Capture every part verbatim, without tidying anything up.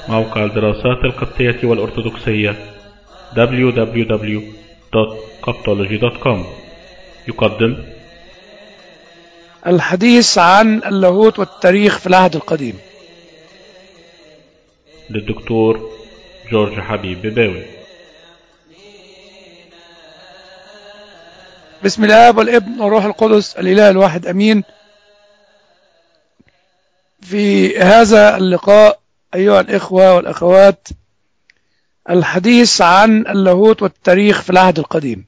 موقع الدراسات القبطية والأرثوذكسية دبليو دبليو دبليو دوت قبطولوجي دوت كوم يقدم الحديث عن اللاهوت والتاريخ في العهد القديم للدكتور جورج حبيب بباوي. بسم الآب والابن والروح القدس الإله الواحد أمين. في هذا اللقاء أيها الإخوة والأخوات الحديث عن اللاهوت والتاريخ في العهد القديم.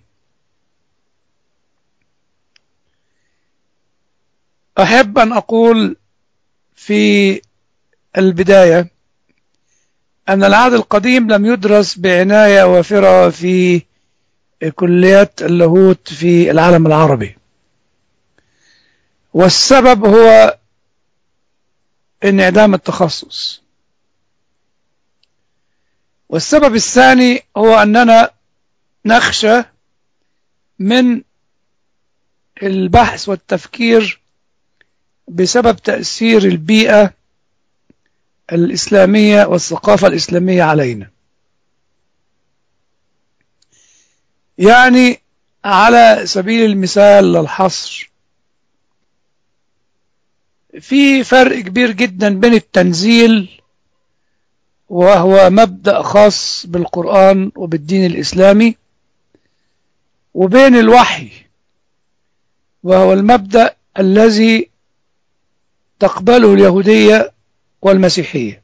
أحب أن أقول في البداية أن العهد القديم لم يدرس بعناية وافرة في كليات اللاهوت في العالم العربي، والسبب هو انعدام التخصص. والسبب الثاني هو أننا نخشى من البحث والتفكير بسبب تأثير البيئة الإسلامية والثقافة الإسلامية علينا. يعني على سبيل المثال للحصر، في فرق كبير جدا بين التنزيل وهو مبدأ خاص بالقرآن وبالدين الإسلامي، وبين الوحي وهو المبدأ الذي تقبله اليهودية والمسيحية.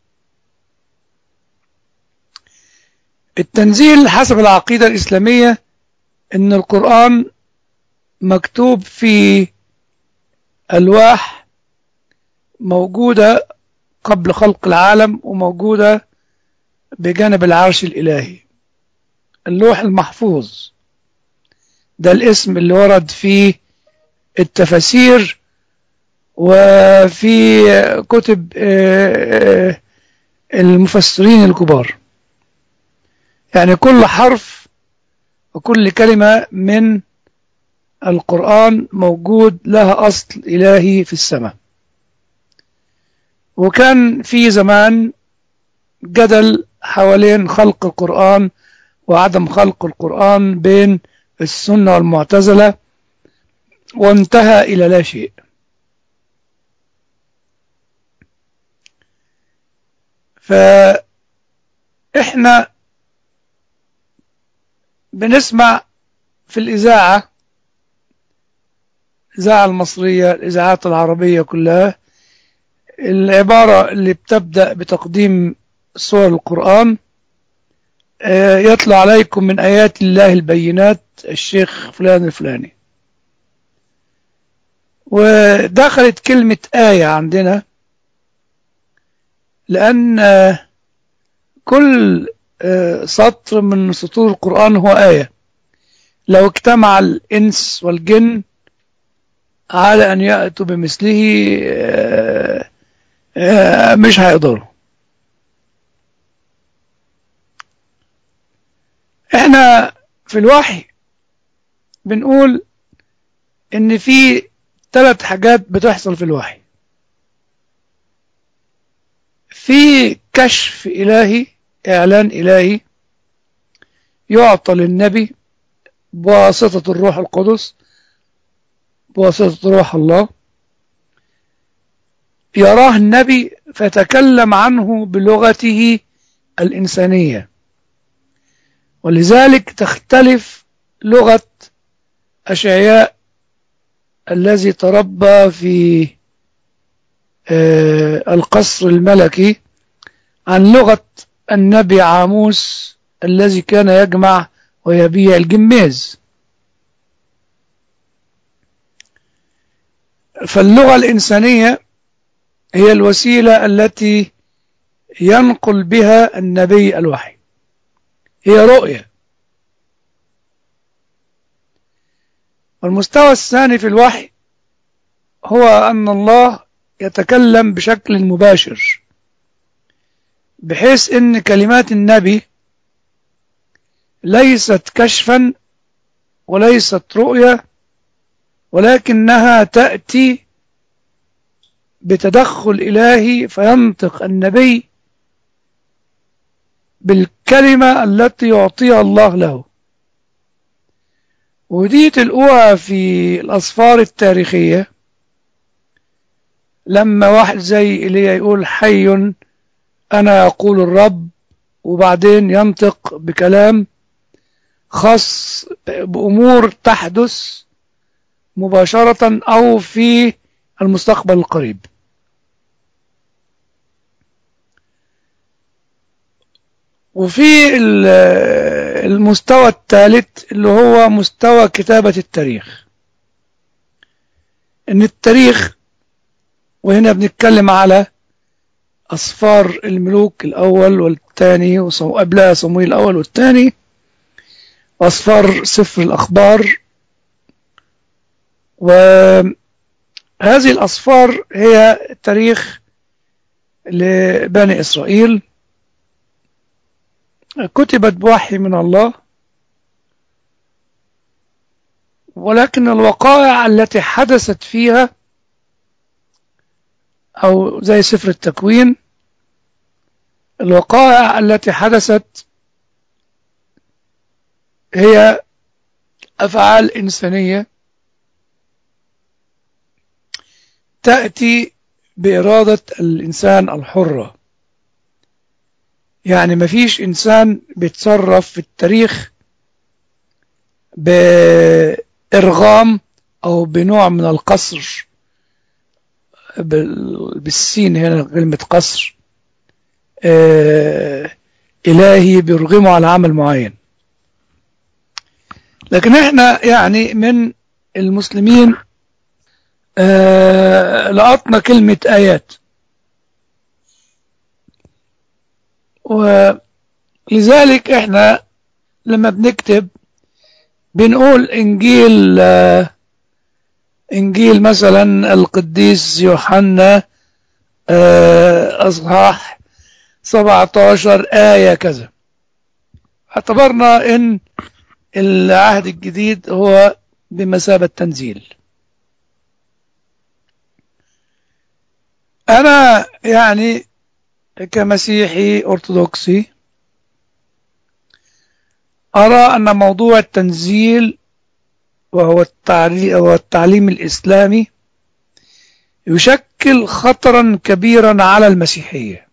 التنزيل حسب العقيدة الإسلامية إن القرآن مكتوب في ألواح موجودة قبل خلق العالم وموجودة بجانب العرش الإلهي. اللوح المحفوظ ده الاسم اللي ورد في التفاسير وفي كتب المفسرين الكبار. يعني كل حرف وكل كلمة من القرآن موجود لها أصل إلهي في السماء. وكان في زمان جدل حوالين خلق القرآن وعدم خلق القرآن بين السنة والمعتزلة، وانتهى إلى لا شيء. فإحنا بنسمع في الإذاعة، الإذاعة المصرية، الإذاعات العربية كلها، العبارة اللي بتبدأ بتقديم سور القرآن: يطلع عليكم من آيات الله البينات الشيخ فلان الفلاني. ودخلت كلمة آية عندنا لأن كل سطر من سطور القرآن هو آية. لو اجتمع الإنس والجن على أن يأتوا بمثله مش هيقدروا. احنا في الوحي بنقول ان في ثلاث حاجات بتحصل في الوحي: في كشف إلهي، إعلان إلهي يعطى للنبي بواسطة الروح القدس، بواسطة روح الله، يراه النبي فتكلم عنه بلغته الإنسانية. ولذلك تختلف لغة أشعياء الذي تربى في القصر الملكي عن لغة النبي عاموس الذي كان يجمع ويبيع الجميز. فاللغة الإنسانية هي الوسيلة التي ينقل بها النبي الوحي، هي رؤية. والمستوى الثاني في الوحي هو أن الله يتكلم بشكل مباشر، بحيث أن كلمات النبي ليست كشفا وليست رؤية، ولكنها تأتي بتدخل إلهي، فينطق النبي بالكلمة التي يعطيها الله له. ودي تلقوها في الأسفار التاريخية، لما واحد زي إيليا يقول حي أنا يقول الرب، وبعدين ينطق بكلام خاص بأمور تحدث مباشرة أو في المستقبل القريب. وفي المستوى الثالث اللي هو مستوى كتابة التاريخ، إن التاريخ، وهنا بنتكلم على أسفار الملوك الأول والثاني وقبلها صموئيل الأول والثاني، وأسفار سفر الأخبار. وهذه الأسفار هي تاريخ لبني إسرائيل، كتبت بوحي من الله، ولكن الوقائع التي حدثت فيها، أو زي سفر التكوين، الوقائع التي حدثت هي أفعال إنسانية تأتي بإرادة الإنسان الحرة. يعني مفيش إنسان بيتصرف في التاريخ بإرغام أو بنوع من القصر، بالسين هنا كلمة قصر، آه إلهي بيرغمه على عمل معين. لكن احنا يعني من المسلمين آه لقطنا كلمة آيات، ولذلك احنا لما بنكتب بنقول إنجيل آه إنجيل مثلا القديس يوحنا آه أصحاح سبعة عشر آية كذا، اعتبرنا إن العهد الجديد هو بمثابة تنزيل. أنا يعني كمسيحي أرثوذكسي أرى أن موضوع التنزيل وهو التعليم, وهو التعليم الإسلامي يشكل خطرا كبيرا على المسيحية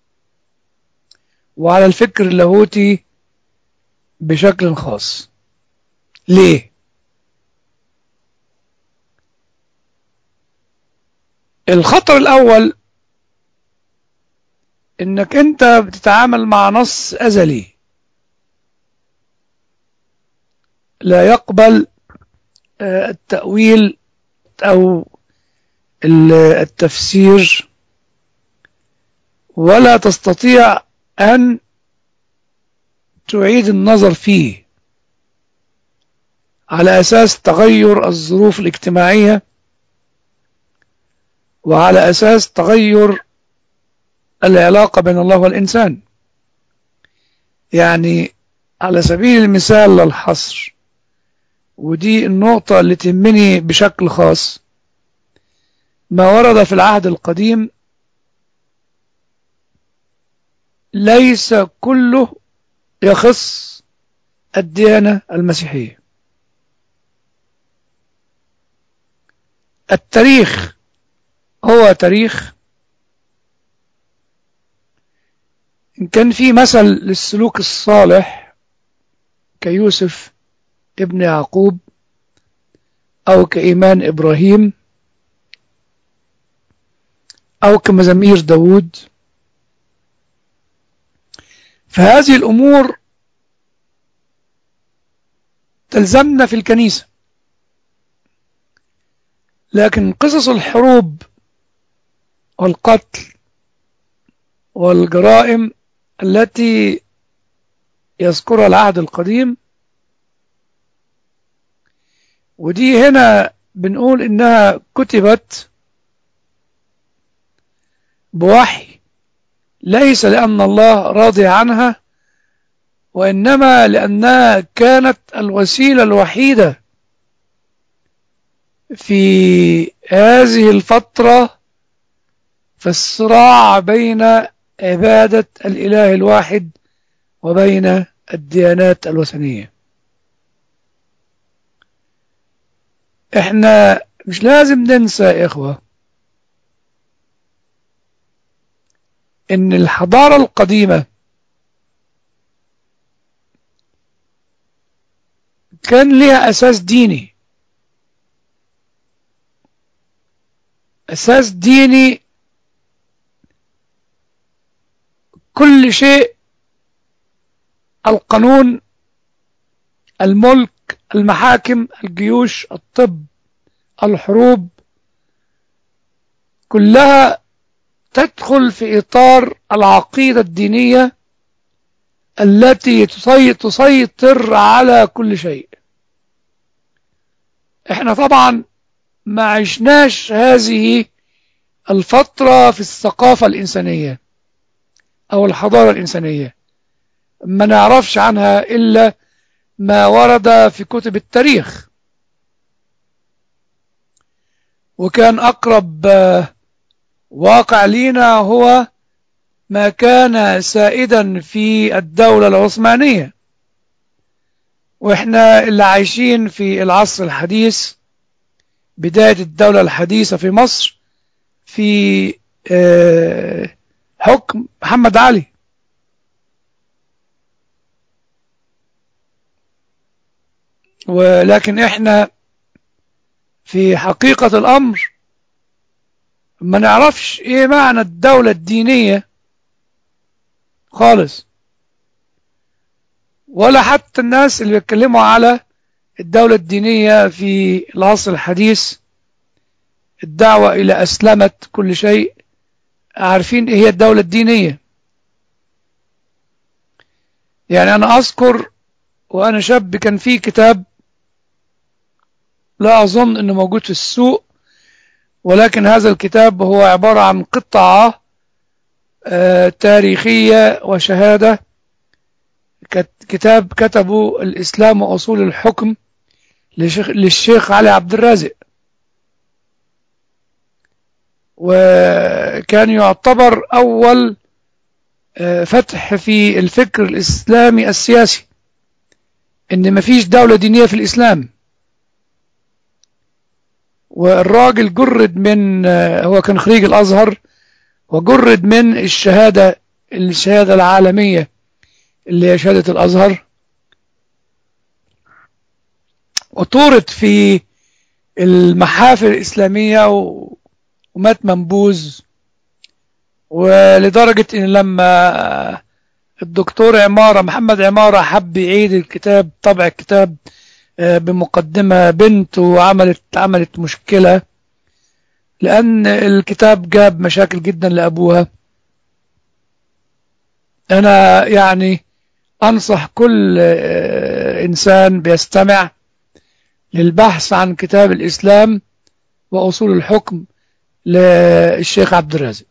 وعلى الفكر اللاهوتي بشكل خاص. ليه؟ الخطر الأول إنك أنت بتتعامل مع نص أزلي لا يقبل التأويل أو التفسير، ولا تستطيع أن تعيد النظر فيه على أساس تغير الظروف الاجتماعية وعلى أساس تغير العلاقة بين الله والإنسان. يعني على سبيل المثال للحصر، ودي النقطة اللي تهمني بشكل خاص، ما ورد في العهد القديم ليس كله يخص الديانة المسيحية. التاريخ هو تاريخ، إن كان في مثل للسلوك الصالح كيوسف ابن يعقوب أو كإيمان إبراهيم أو كمزامير داود، فهذه الأمور تلزمنا في الكنيسة. لكن قصص الحروب والقتل والجرائم التي يذكرها العهد القديم، ودي هنا بنقول إنها كتبت بوحي، ليس لأن الله راضي عنها، وإنما لأنها كانت الوسيلة الوحيدة في هذه الفترة في الصراع بين عبادة الإله الواحد وبين الديانات الوثنية. احنا مش لازم ننسى يا إخوة إن الحضارة القديمة كان لها أساس ديني، أساس ديني. كل شيء، القانون، الملك، المحاكم، الجيوش، الطب، الحروب، كلها تدخل في إطار العقيدة الدينية التي تسيطر على كل شيء. احنا طبعا ما عشناش هذه الفترة في الثقافة الإنسانية أو الحضارة الإنسانية، ما نعرفش عنها إلا ما ورد في كتب التاريخ. وكان أقرب واقع لينا هو ما كان سائدا في الدولة العثمانية، وإحنا اللي عايشين في العصر الحديث، بداية الدولة الحديثة في مصر في حكم محمد علي. ولكن إحنا في حقيقة الأمر ما نعرفش إيه معنى الدولة الدينية خالص، ولا حتى الناس اللي بيتكلموا على الدولة الدينية في العصر الحديث، الدعوة إلى أسلمة كل شيء، عارفين إيه هي الدولة الدينية. يعني أنا أذكر وأنا شاب كان في كتاب، لا أظن أنه موجود في السوق، ولكن هذا الكتاب هو عبارة عن قطعة آه تاريخية وشهادة. كتاب كتبه الإسلام وأصول الحكم للشيخ علي عبد الرازق، وكان يعتبر أول آه فتح في الفكر الإسلامي السياسي، إن مفيش دولة دينية في الإسلام. والراجل جرد من آه هو كان خريج الأزهر، وجرد من الشهادة الشهادة العالمية اللي هي شهادة الأزهر، وطورت في المحافل الإسلامية ومات منبوذ. ولدرجة إن لما الدكتور عمارة محمد عمارة حب يعيد الكتاب، طبع الكتاب بمقدمة بنت، وعملت عملت مشكلة لأن الكتاب جاب مشاكل جدا لأبوها. أنا يعني أنصح كل إنسان بيستمع للبحث عن كتاب الإسلام وأصول الحكم للشيخ عبد الرازق.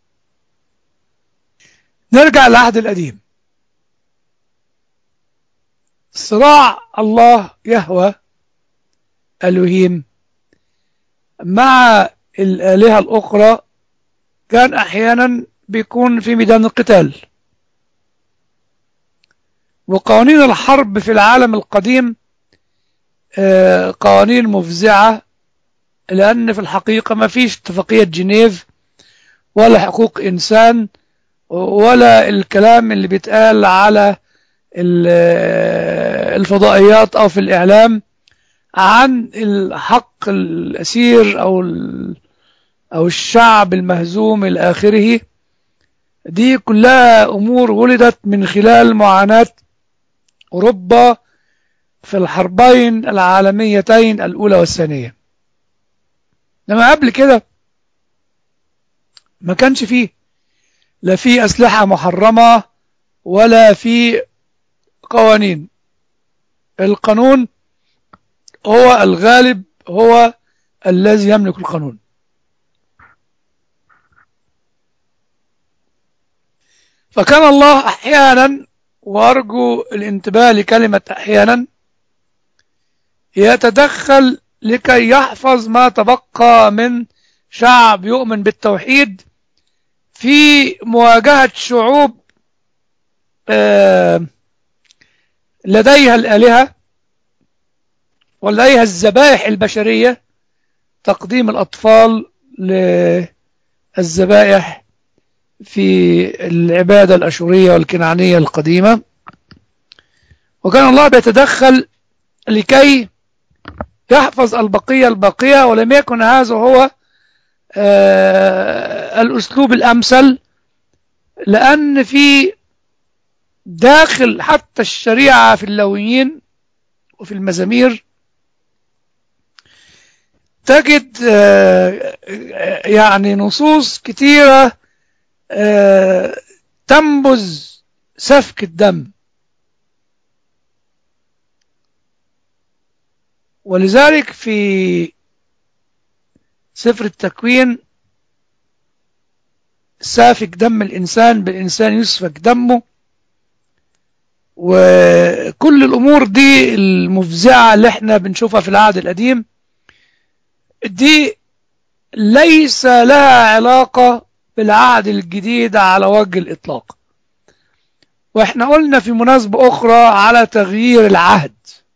نرجع للعهد القديم. صراع الله يهوه ألوهيم مع الآلهة الأخرى كان أحيانا بيكون في ميدان القتال. وقوانين الحرب في العالم القديم قوانين مفزعة، لأن في الحقيقة ما فيش اتفاقية جنيف ولا حقوق إنسان ولا الكلام اللي بيتقال على الفضائيات أو في الإعلام عن الحق الأسير أو أو الشعب المهزوم إلى آخره. دي كلها أمور ولدت من خلال معاناة أوروبا في الحربين العالميتين الأولى والثانية. لما قبل كده ما كانش فيه لا في أسلحة محرمة ولا في قوانين. القانون هو الغالب، هو الذي يملك القانون. فكان الله أحيانا، وأرجو الانتباه لكلمة أحيانا، يتدخل لكي يحفظ ما تبقى من شعب يؤمن بالتوحيد في مواجهة شعوب لديها الآلهة ولديها الذبائح البشرية، تقديم الأطفال للذبائح في العبادة الأشورية والكنعانية القديمة. وكان الله بيتدخل لكي يحفظ البقية الباقية، ولم يكن هذا هو الأسلوب الأمثل، لأن في داخل حتى الشريعة في اللويين وفي المزامير تجد يعني نصوص كثيرة تنبذ سفك الدم. ولذلك في سفر التكوين سافك دم الإنسان بالإنسان يسفك دمه، وكل الأمور دي المفزعة اللي احنا بنشوفها في العهد القديم دي ليس لها علاقة بالعهد الجديد على وجه الإطلاق. واحنا قلنا في مناسبة أخرى على تغيير العهد،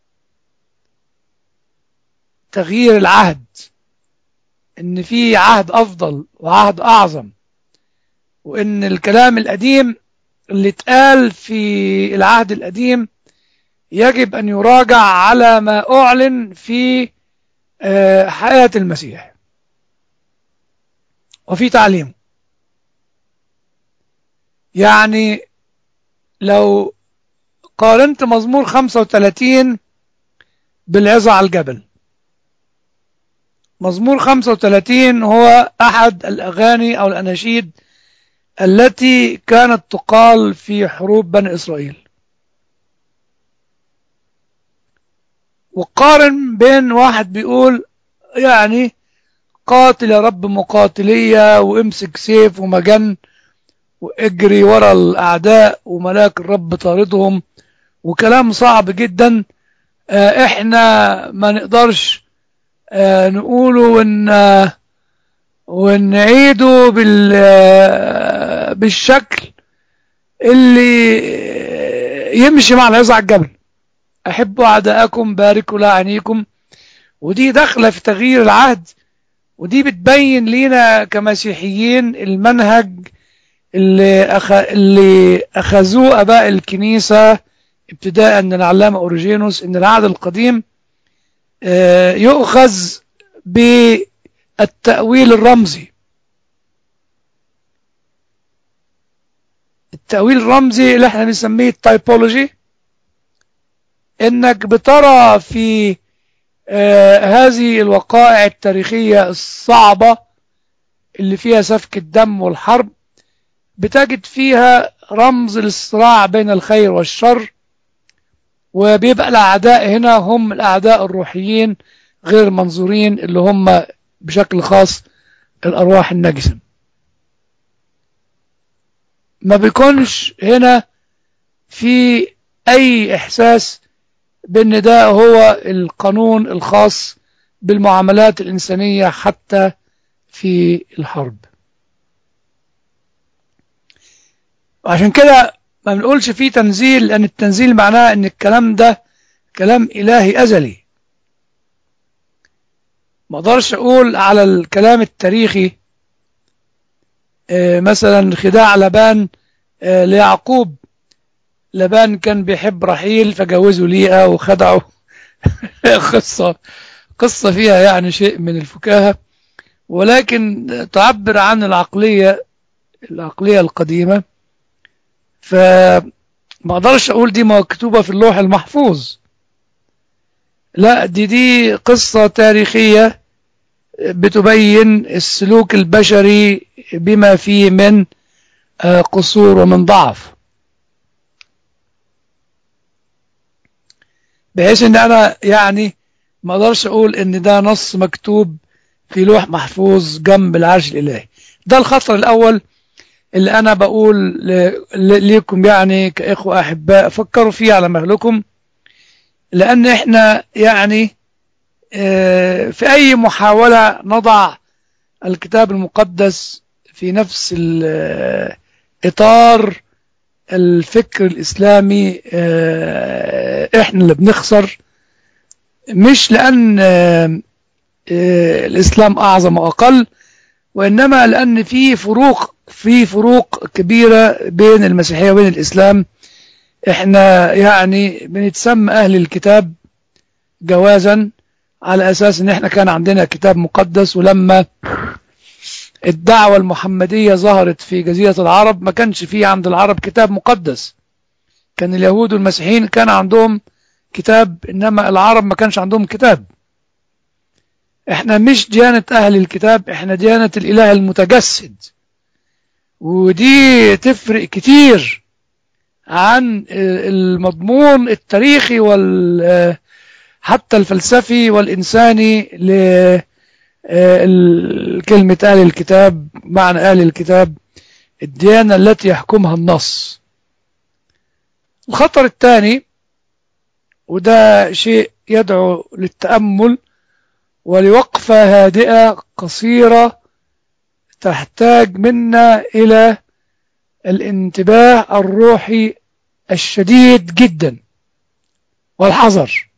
تغيير العهد، إن في عهد أفضل وعهد أعظم، وإن الكلام القديم اللي اتقال في العهد القديم يجب أن يراجع على ما أعلن في حياة المسيح وفي تعليمه. يعني لو قارنت مزمور خمسة وثلاثين بالعظة على الجبل، مزمور خمسة وثلاثين هو أحد الأغاني أو الأناشيد التي كانت تقال في حروب بني إسرائيل. وقارن بين واحد بيقول يعني قاتل يا رب مقاتلية، وامسك سيف ومجن واجري ورا الأعداء وملاك الرب طاردهم، وكلام صعب جدا احنا ما نقدرش نقوله ون ونعيده بال بالشكل اللي يمشي مع العظة على الجبل. أحبوا أعداءكم باركوا لأعنيكم. ودي داخلة في تغيير العهد، ودي بتبين لينا كمسيحيين المنهج اللي, أخ... اللي أخذوه أباء الكنيسة ابتداء من العلامة أوريجينوس، إن العهد القديم يؤخذ بالتأويل الرمزي. التأويل الرمزي اللي احنا بنسميه التايبولوجي، انك بترى في آه هذه الوقائع التاريخية الصعبة اللي فيها سفك الدم والحرب، بتجد فيها رمز للصراع بين الخير والشر، وبيبقى الأعداء هنا هم الأعداء الروحيين غير المنظورين اللي هم بشكل خاص الأرواح النجسة. ما بيكونش هنا في أي إحساس بأن ده هو القانون الخاص بالمعاملات الإنسانية حتى في الحرب. وعشان كده ما بنقولش فيه تنزيل، لأن التنزيل معناه أن الكلام ده كلام إلهي أزلي. ما اقدرش أقول على الكلام التاريخي مثلا خداع لبان ليعقوب. لبان كان بيحب رحيل فجوزه ليئة وخدعه قصة قصة فيها يعني شيء من الفكاهة، ولكن تعبر عن العقلية العقلية القديمة. فما اقدرش اقول دي مكتوبة في اللوح المحفوظ، لا، دي دي قصة تاريخية بتبين السلوك البشري بما فيه من قصور ومن ضعف، بحيث ان انا يعني ما اقدرش اقول ان ده نص مكتوب في لوح محفوظ جنب العرش الالهي. ده الخطر الاول اللي انا بقول ليكم يعني كاخوة احباء، فكروا فيه على مهلكم، لان احنا يعني في اي محاولة نضع الكتاب المقدس في نفس الاطار الفكر الإسلامي احنا اللي بنخسر، مش لأن الإسلام أعظم وأقل، وإنما لأن في فروق في فروق كبيرة بين المسيحية وبين الإسلام. احنا يعني بنتسمى أهل الكتاب جوازا على أساس إن احنا كان عندنا كتاب مقدس، ولما الدعوة المحمدية ظهرت في جزيرة العرب ما كانش فيه عند العرب كتاب مقدس. كان اليهود والمسيحيين كان عندهم كتاب، إنما العرب ما كانش عندهم كتاب. احنا مش ديانة أهل الكتاب، احنا ديانة الإله المتجسد، ودي تفرق كتير عن المضمون التاريخي وال حتى الفلسفي والإنساني لكلمة أهل الكتاب. معنى أهل الكتاب الديانة التي يحكمها النص. الخطر الثاني، وده شيء يدعو للتأمل ولوقفة هادئة قصيرة تحتاج منا إلى الانتباه الروحي الشديد جدا والحذر،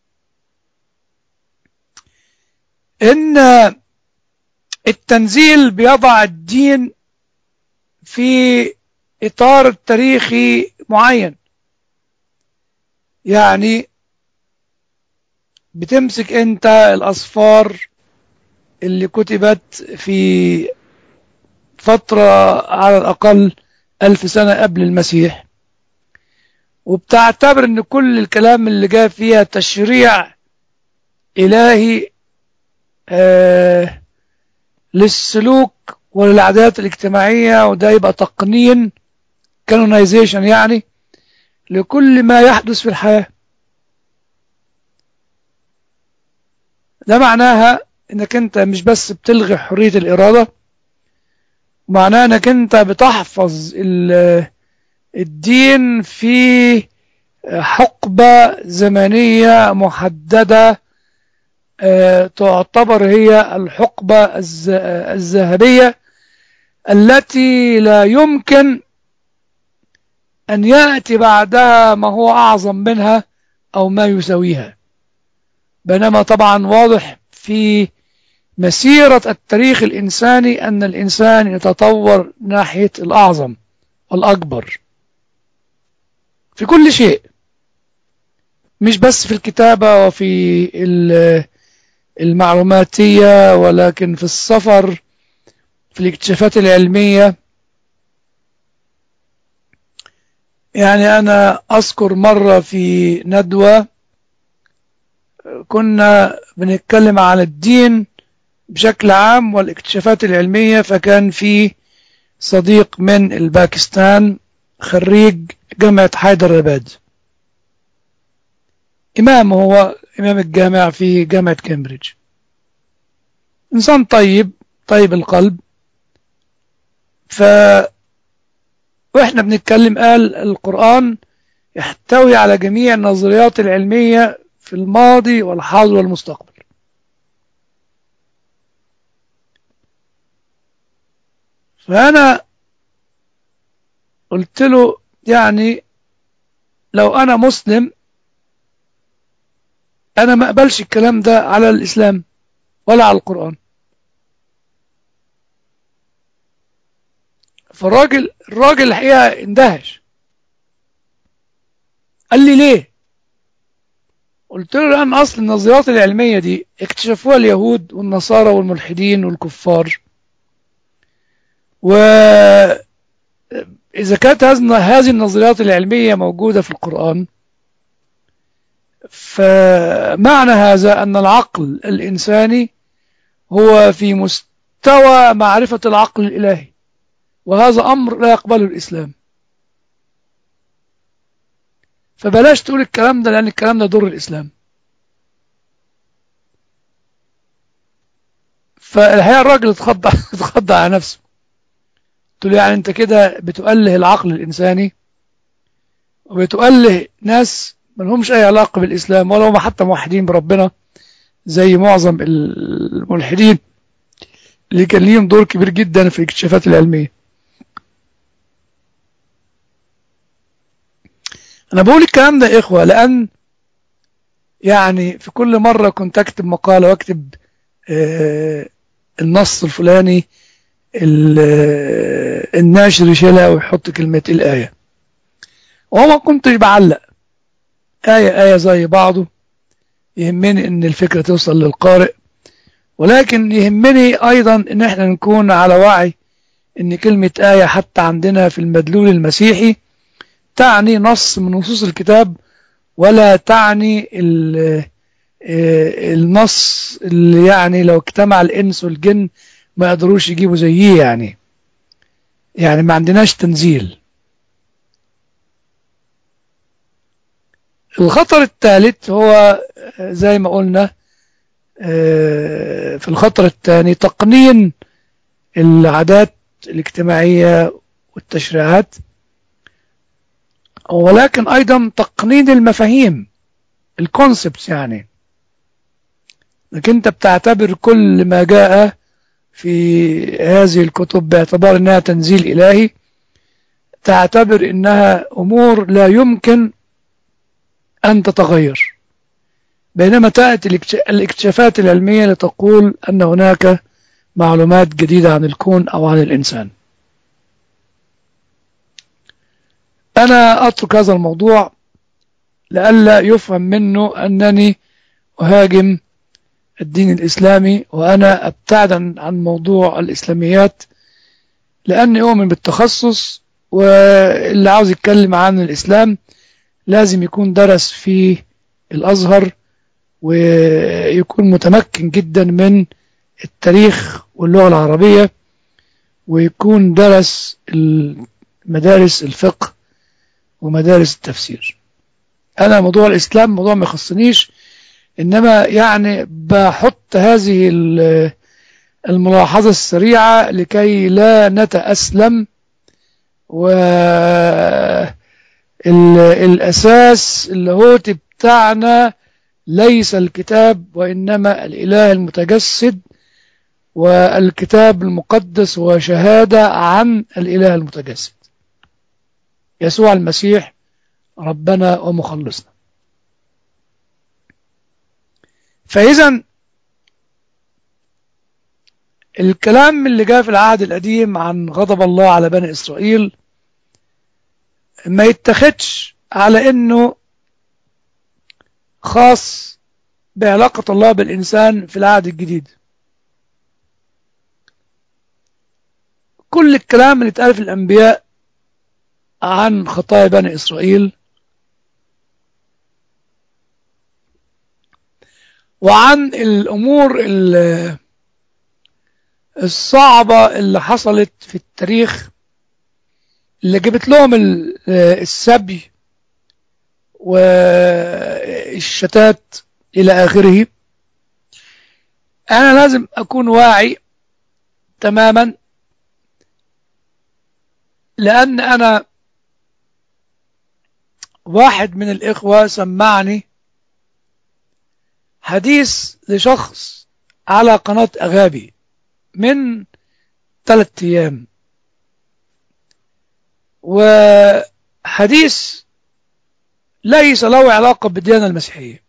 إن التنزيل بيضع الدين في إطار تاريخي معين. يعني بتمسك أنت الأسفار اللي كتبت في فترة على الأقل ألف سنة قبل المسيح، وبتعتبر أن كل الكلام اللي جاء فيها تشريع إلهي آه للسلوك وللعادات الاجتماعية، وده يبقى تقنين canonization يعني لكل ما يحدث في الحياة. ده معناها انك انت مش بس بتلغي حرية الإرادة، معناها انك انت بتحفظ الدين في حقبة زمنية محددة تعتبر هي الحقبة الذهبية التي لا يمكن أن يأتي بعدها ما هو أعظم منها أو ما يساويها. بينما طبعا واضح في مسيرة التاريخ الإنساني أن الإنسان يتطور ناحية الأعظم والأكبر في كل شيء، مش بس في الكتابة وفي المعلوماتية، ولكن في السفر، في الاكتشافات العلمية. يعني أنا أذكر مرة في ندوة كنا بنتكلم عن الدين بشكل عام والاكتشافات العلمية، فكان في صديق من الباكستان خريج جامعة حيدراباد، إمام، هو إمام الجامع في جامعة كامبريدج، إنسان طيب طيب القلب. ف وإحنا بنتكلم قال القرآن يحتوي على جميع النظريات العلمية في الماضي والحاضر والمستقبل. فأنا قلت له يعني لو أنا مسلم أنا ما أقبلش الكلام ده على الإسلام ولا على القرآن. فالراجل الراجل الحقيقة اندهش، قال لي ليه؟ قلت له لأن أصل النظريات العلمية دي اكتشفوها اليهود والنصارى والملحدين والكفار، وإذا كانت هذه النظريات العلمية موجودة في القرآن، فمعنى هذا أن العقل الإنساني هو في مستوى معرفة العقل الإلهي، وهذا أمر لا يقبله الإسلام. فبلاش تقول الكلام ده لأن الكلام ده يضر الإسلام. فالحقيقة الراجل اتخضع اتخضع على نفسه. قلت له يعني أنت كده بتؤله العقل الإنساني وبتؤله ناس ما لهمش أي علاقة بالإسلام ولا هم حتى موحدين بربنا زي معظم الملحدين اللي كان ليهم دور كبير جدا في الاكتشافات العلمية. أنا بقول الكلام ده يا إخوة لأن يعني في كل مرة كنت أكتب مقالة وأكتب آه النص الفلاني، الناشر يشيلها ويحط كلمة الآية، وما كنتش بعلق آية آية زي بعضه. يهمني إن الفكرة توصل للقارئ، ولكن يهمني أيضا إن احنا نكون على وعي إن كلمة آية حتى عندنا في المدلول المسيحي تعني نص من نصوص الكتاب، ولا تعني النص اللي يعني لو اجتمع الإنس والجن ما يقدروش يجيبوا زيه. يعني يعني ما عندناش تنزيل. الخطر الثالث هو زي ما قلنا في الخطر الثاني تقنين العادات الاجتماعية والتشريعات، ولكن أيضا تقنين المفاهيم الكونسبتس. يعني انك انت بتعتبر كل ما جاء في هذه الكتب باعتبار انها تنزيل إلهي، تعتبر انها امور لا يمكن ان تتغير، بينما تأتي الاكتشافات العلمية لتقول ان هناك معلومات جديدة عن الكون او عن الانسان. انا اترك هذا الموضوع لئلا يفهم منه انني اهاجم الدين الإسلامي، وأنا أبتعد عن موضوع الإسلاميات لأني أؤمن بالتخصص، واللي عاوز يتكلم عن الإسلام لازم يكون درس في الأزهر ويكون متمكن جدا من التاريخ واللغة العربية، ويكون درس مدارس الفقه ومدارس التفسير. أنا موضوع الإسلام موضوع ما يخصنيش، إنما يعني بحط هذه الملاحظة السريعة لكي لا نتأسلم. والأساس اللاهوتي بتاعنا ليس الكتاب وإنما الإله المتجسد، والكتاب المقدس هو شهادة عن الإله المتجسد يسوع المسيح ربنا ومخلصنا. فإذا الكلام اللي جاء في العهد القديم عن غضب الله على بني إسرائيل ما يتخدش على إنه خاص بعلاقة الله بالإنسان في العهد الجديد. كل الكلام اللي اتقال في الأنبياء عن خطايا بني إسرائيل وعن الأمور الصعبة اللي حصلت في التاريخ اللي جبت لهم السبي والشتات إلى آخره، أنا لازم أكون واعي تماما، لأن أنا واحد من الإخوة سمعني حديث لشخص على قناة أغابي من ثلاثة أيام، وحديث ليس له علاقة بالديانة المسيحية.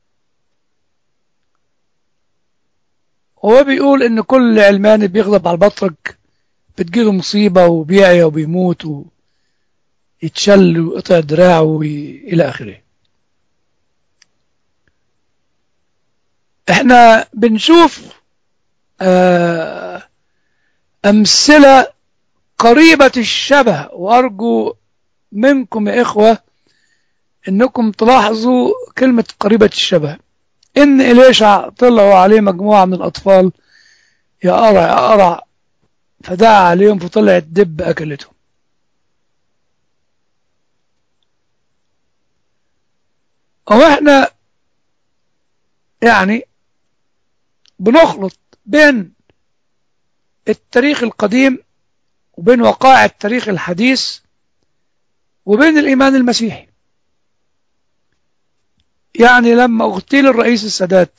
هو بيقول إن كل علماني بيغضب على البطرك بتجيله مصيبة وبيعيا وبيموت ويتشل ويقطع دراعه إلى آخره. احنا بنشوف أمثلة قريبة الشبه، وأرجو منكم يا إخوة إنكم تلاحظوا كلمة قريبة الشبه. إن إليشع طلعوا عليه مجموعة من الأطفال يا قرع يا قرع، فدعا عليهم فطلعت دب أكلتهم. وإحنا يعني بنخلط بين التاريخ القديم وبين وقائع التاريخ الحديث وبين الإيمان المسيحي. يعني لما اغتيل الرئيس السادات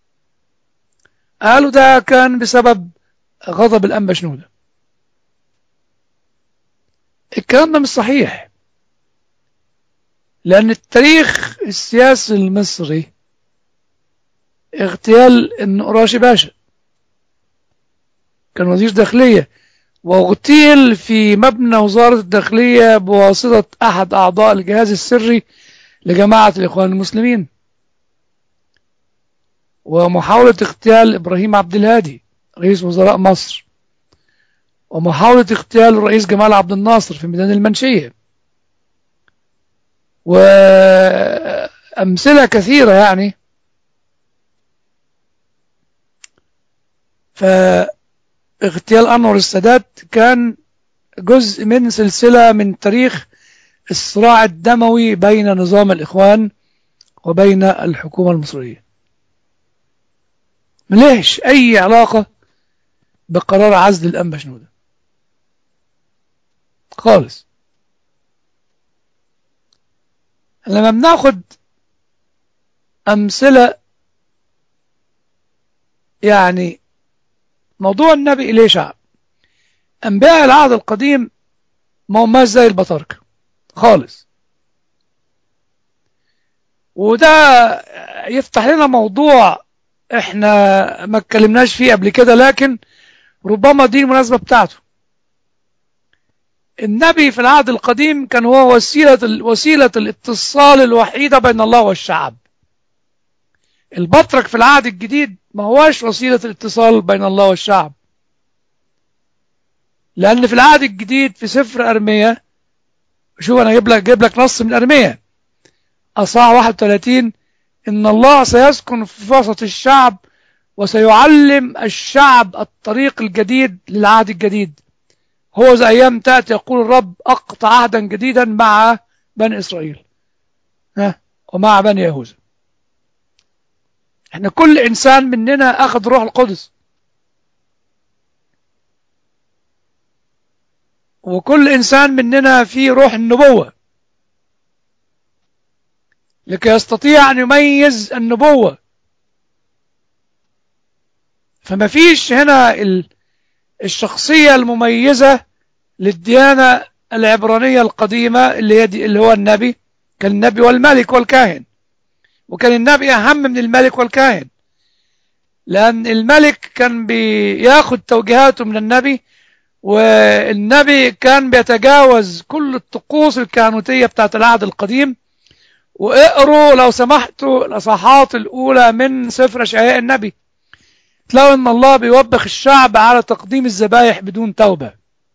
قالوا ده كان بسبب غضب الأنبا شنودة. الكلام ده مش صحيح، لأن التاريخ السياسي المصري اغتيال النقراشي باشا، كان وزير داخلية، واغتيل في مبنى وزارة الداخلية بواسطة أحد أعضاء الجهاز السري لجماعة الإخوان المسلمين. ومحاولة اغتيال إبراهيم عبد الهادي رئيس وزراء مصر، ومحاولة اغتيال الرئيس جمال عبد الناصر في ميدان المنشية، وأمثلة كثيرة يعني. فاغتيال أنور السادات كان جزء من سلسلة من تاريخ الصراع الدموي بين نظام الإخوان وبين الحكومة المصرية، ملهش أي علاقة بقرار عزل الأنبا شنودة خالص. لما بناخد أمثلة يعني موضوع النبي إليه شعب، أنبياء العهد القديم ما هماش زي البطاركة خالص. وده يفتح لنا موضوع احنا ما اتكلمناش فيه قبل كده، لكن ربما دي المناسبة بتاعته. النبي في العهد القديم كان هو وسيلة وسيلة الاتصال الوحيدة بين الله والشعب. البطرك في العهد الجديد ما هواش وسيلة الاتصال بين الله والشعب، لأن في العهد الجديد في سفر أرميا، شوف أنا جايب لك جايب لك نص من أرميا أصحاح واحد وثلاثين: إن الله سيسكن في وسط الشعب وسيعلم الشعب الطريق الجديد للعهد الجديد. هو ذا أيام تأتي يقول الرب أقطع عهدا جديدا مع بني إسرائيل ها ومع بني يهوذا. احنا كل إنسان مننا أخذ روح القدس، وكل إنسان مننا فيه روح النبوة لكي يستطيع أن يميز النبوة. فما فيش هنا الشخصية المميزة للديانة العبرانية القديمة اللي, هي اللي هو النبي. كان النبي والملك والكاهن، وكان النبي أهم من الملك والكاهن، لأن الملك كان بياخد توجيهاته من النبي، والنبي كان بيتجاوز كل الطقوس الكهنوتية بتاعت العهد القديم. واقروا لو سمحتوا الأصحاحات الأولى من سفر أشعياء النبي، تلاقوا أن الله بيوبخ الشعب على تقديم الذبائح بدون توبة،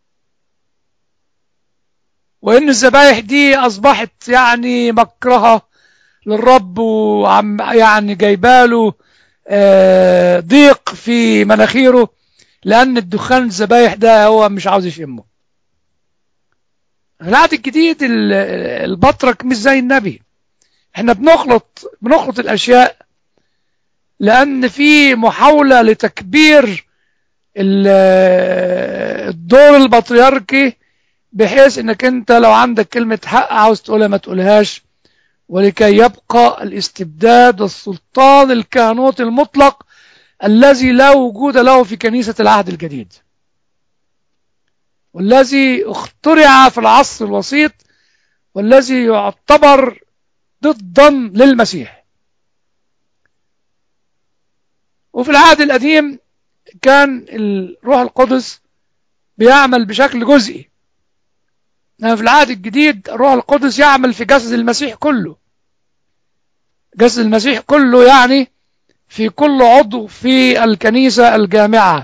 وأن الذبائح دي أصبحت يعني مكرهة للرب، وعم يعني جايباله ضيق في مناخيره، لأن الدخان الذبائح ده هو مش عاوز يشمه. العهد الجديد البطرك مش زي النبي. احنا بنخلط بنخلط الأشياء، لأن في محاولة لتكبير الدور البطريركي، بحيث انك انت لو عندك كلمة حق عاوز تقولها ما تقولهاش، ولكي يبقى الاستبداد والسلطان الكهنوتي المطلق الذي لا وجود له في كنيسة العهد الجديد، والذي اخترع في العصر الوسيط، والذي يعتبر ضدا للمسيح. وفي العهد القديم كان الروح القدس بيعمل بشكل جزئي، انما في العهد الجديد الروح القدس يعمل في جسد المسيح كله. جسد المسيح كله يعني في كل عضو في الكنيسة الجامعة.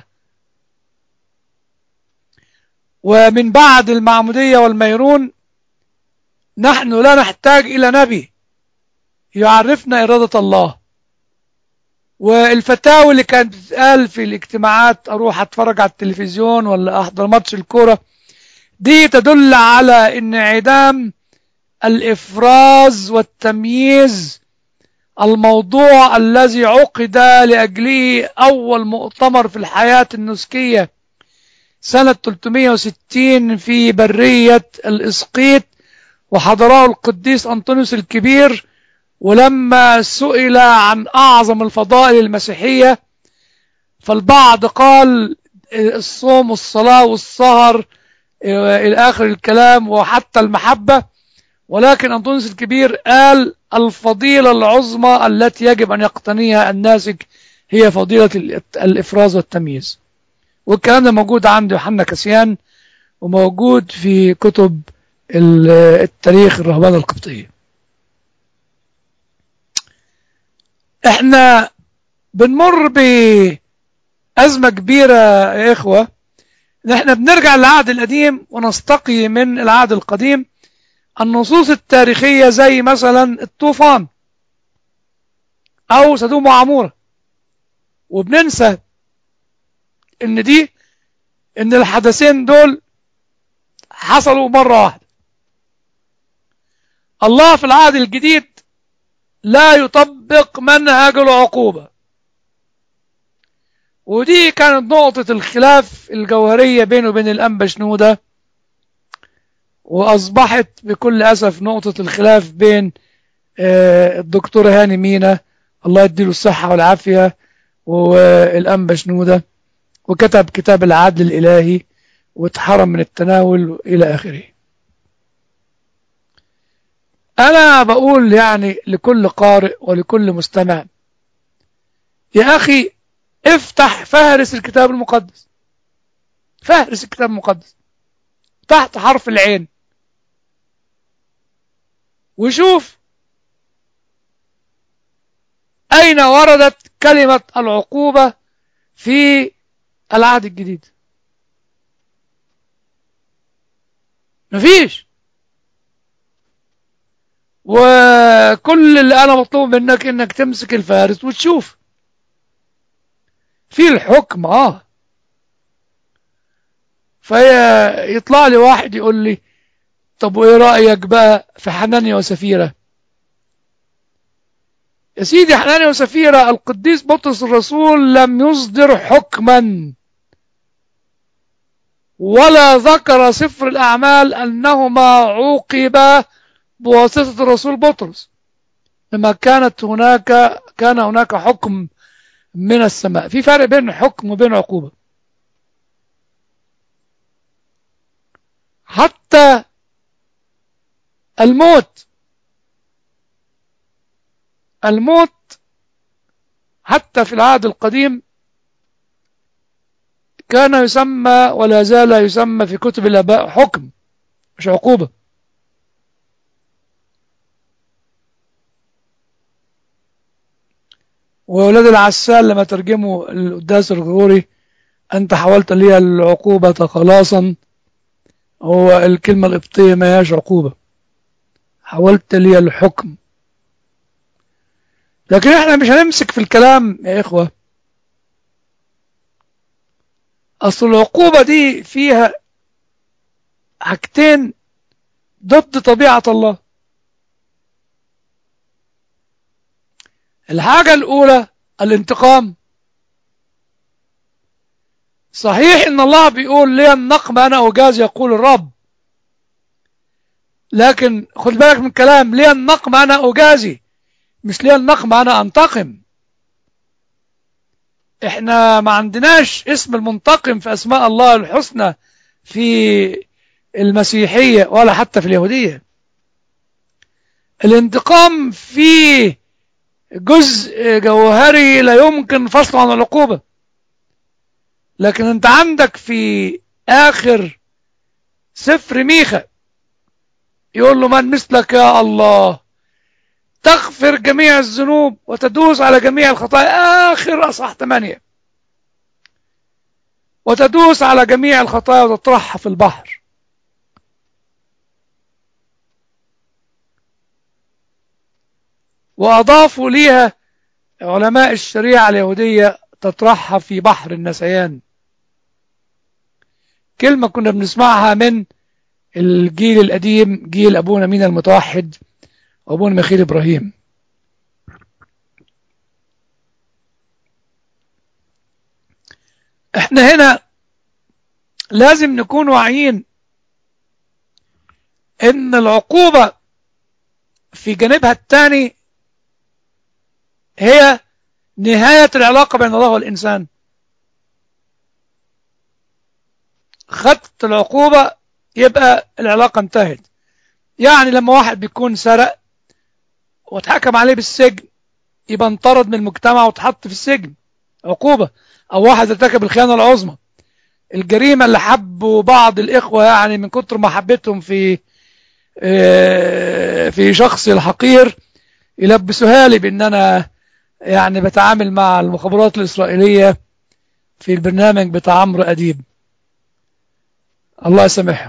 ومن بعد المعمودية والميرون نحن لا نحتاج إلى نبي يعرفنا إرادة الله. والفتاوى اللي كانت بتتقال في الاجتماعات، أروح أتفرج على التلفزيون ولا أحضر ماتش الكورة، دي تدل على انعدام الإفراز والتمييز، الموضوع الذي عقد لأجله أول مؤتمر في الحياة النسكية سنة ثلاثمائة وستين في برية الإسقيط، وحضره القديس أنطونيوس الكبير. ولما سئل عن أعظم الفضائل المسيحية، فالبعض قال الصوم والصلاة والسهر إلى آخر الكلام، وحتى المحبة. ولكن أنطونيوس الكبير قال الفضيلة العظمى التي يجب أن يقتنيها الناسك هي فضيلة الإفراز والتمييز. والكلام ده موجود عند يوحنا كاسيان وموجود في كتب التاريخ الرهبانة القبطية. احنا بنمر بأزمة كبيرة يا إخوة، نحن بنرجع للعهد القديم ونستقي من العهد القديم النصوص التاريخية زي مثلا الطوفان أو سدوم وعمورة، وبننسى إن دي إن الحدثين دول حصلوا مرة واحدة. الله في العهد الجديد لا يطبق منهج العقوبة، ودي كانت نقطة الخلاف الجوهرية بينه وبين الأنبا شنودة، وأصبحت بكل أسف نقطة الخلاف بين الدكتور هاني مينا الله يديله الصحة والعافية والأنبا شنودة، وكتب كتاب العدل الإلهي واتحرم من التناول إلى آخره. أنا بقول يعني لكل قارئ ولكل مستمع، يا أخي افتح فهرس الكتاب المقدس، فهرس الكتاب المقدس تحت حرف العين وشوف أين وردت كلمة العقوبة في العهد الجديد. مفيش. وكل اللي أنا مطلوب منك إنك تمسك الفارس وتشوف في الحكم. آه فيطلع لي واحد يقول لي طب وإيه رأيك بقى في حنانيا وسفيرة؟ يا سيدي حنانيا وسفيرة القديس بطرس الرسول لم يصدر حكما ولا ذكر سفر الأعمال أنهما عوقبا بواسطة الرسول بطرس، لما كانت هناك كان هناك حكم من السماء. في فرق بين حكم وبين عقوبة. حتى الموت الموت حتى في العهد القديم كان يسمى ولا زال يسمى في كتب الآباء حكم مش عقوبة. وأولاد العسال لما ترجموا القداس الغروري أنت حولت لي العقوبة خلاصا، هو الكلمة القبطية ما هياش عقوبة، حولت لي الحكم. لكن احنا مش هنمسك في الكلام يا إخوة، أصل العقوبة دي فيها حاجتين ضد طبيعة الله. الحاجة الأولى الانتقام. صحيح إن الله بيقول لي النقم أنا أجاز يقول الرب، لكن خد بالك من كلام لي النقم أنا أجازي، مش لي النقم أنا أنتقم. إحنا ما عندناش اسم المنتقم في أسماء الله الحسنى في المسيحية ولا حتى في اليهودية. الانتقام فيه جزء جوهري لا يمكن فصله عن العقوبة. لكن انت عندك في آخر سفر ميخا يقول له من مثلك يا الله تغفر جميع الذنوب وتدوس على جميع الخطايا. آخر أصحاح ثمانية، وتدوس على جميع الخطايا وتطرحها في البحر. وأضافوا ليها علماء الشريعة اليهودية تطرحها في بحر النسيان. كلمة كنا بنسمعها من الجيل القديم، جيل أبونا مينا المتوحد وأبونا ميخيل إبراهيم. احنا هنا لازم نكون واعيين ان العقوبة في جانبها الثاني هي نهاية العلاقة بين الله والإنسان. خدت العقوبة يبقى العلاقة انتهت. يعني لما واحد بيكون سرق واتحكم عليه بالسجن يبقى انطرد من المجتمع واتحط في السجن عقوبة. او واحد ارتكب الخيانة العظمى، الجريمة اللي حبوا بعض الإخوة يعني من كتر محبتهم في في شخصي الحقير يلبسوها لي بأن أنا يعني بتعامل مع المخابرات الإسرائيلية في البرنامج بتاع عمرو أديب، الله يسامحهم.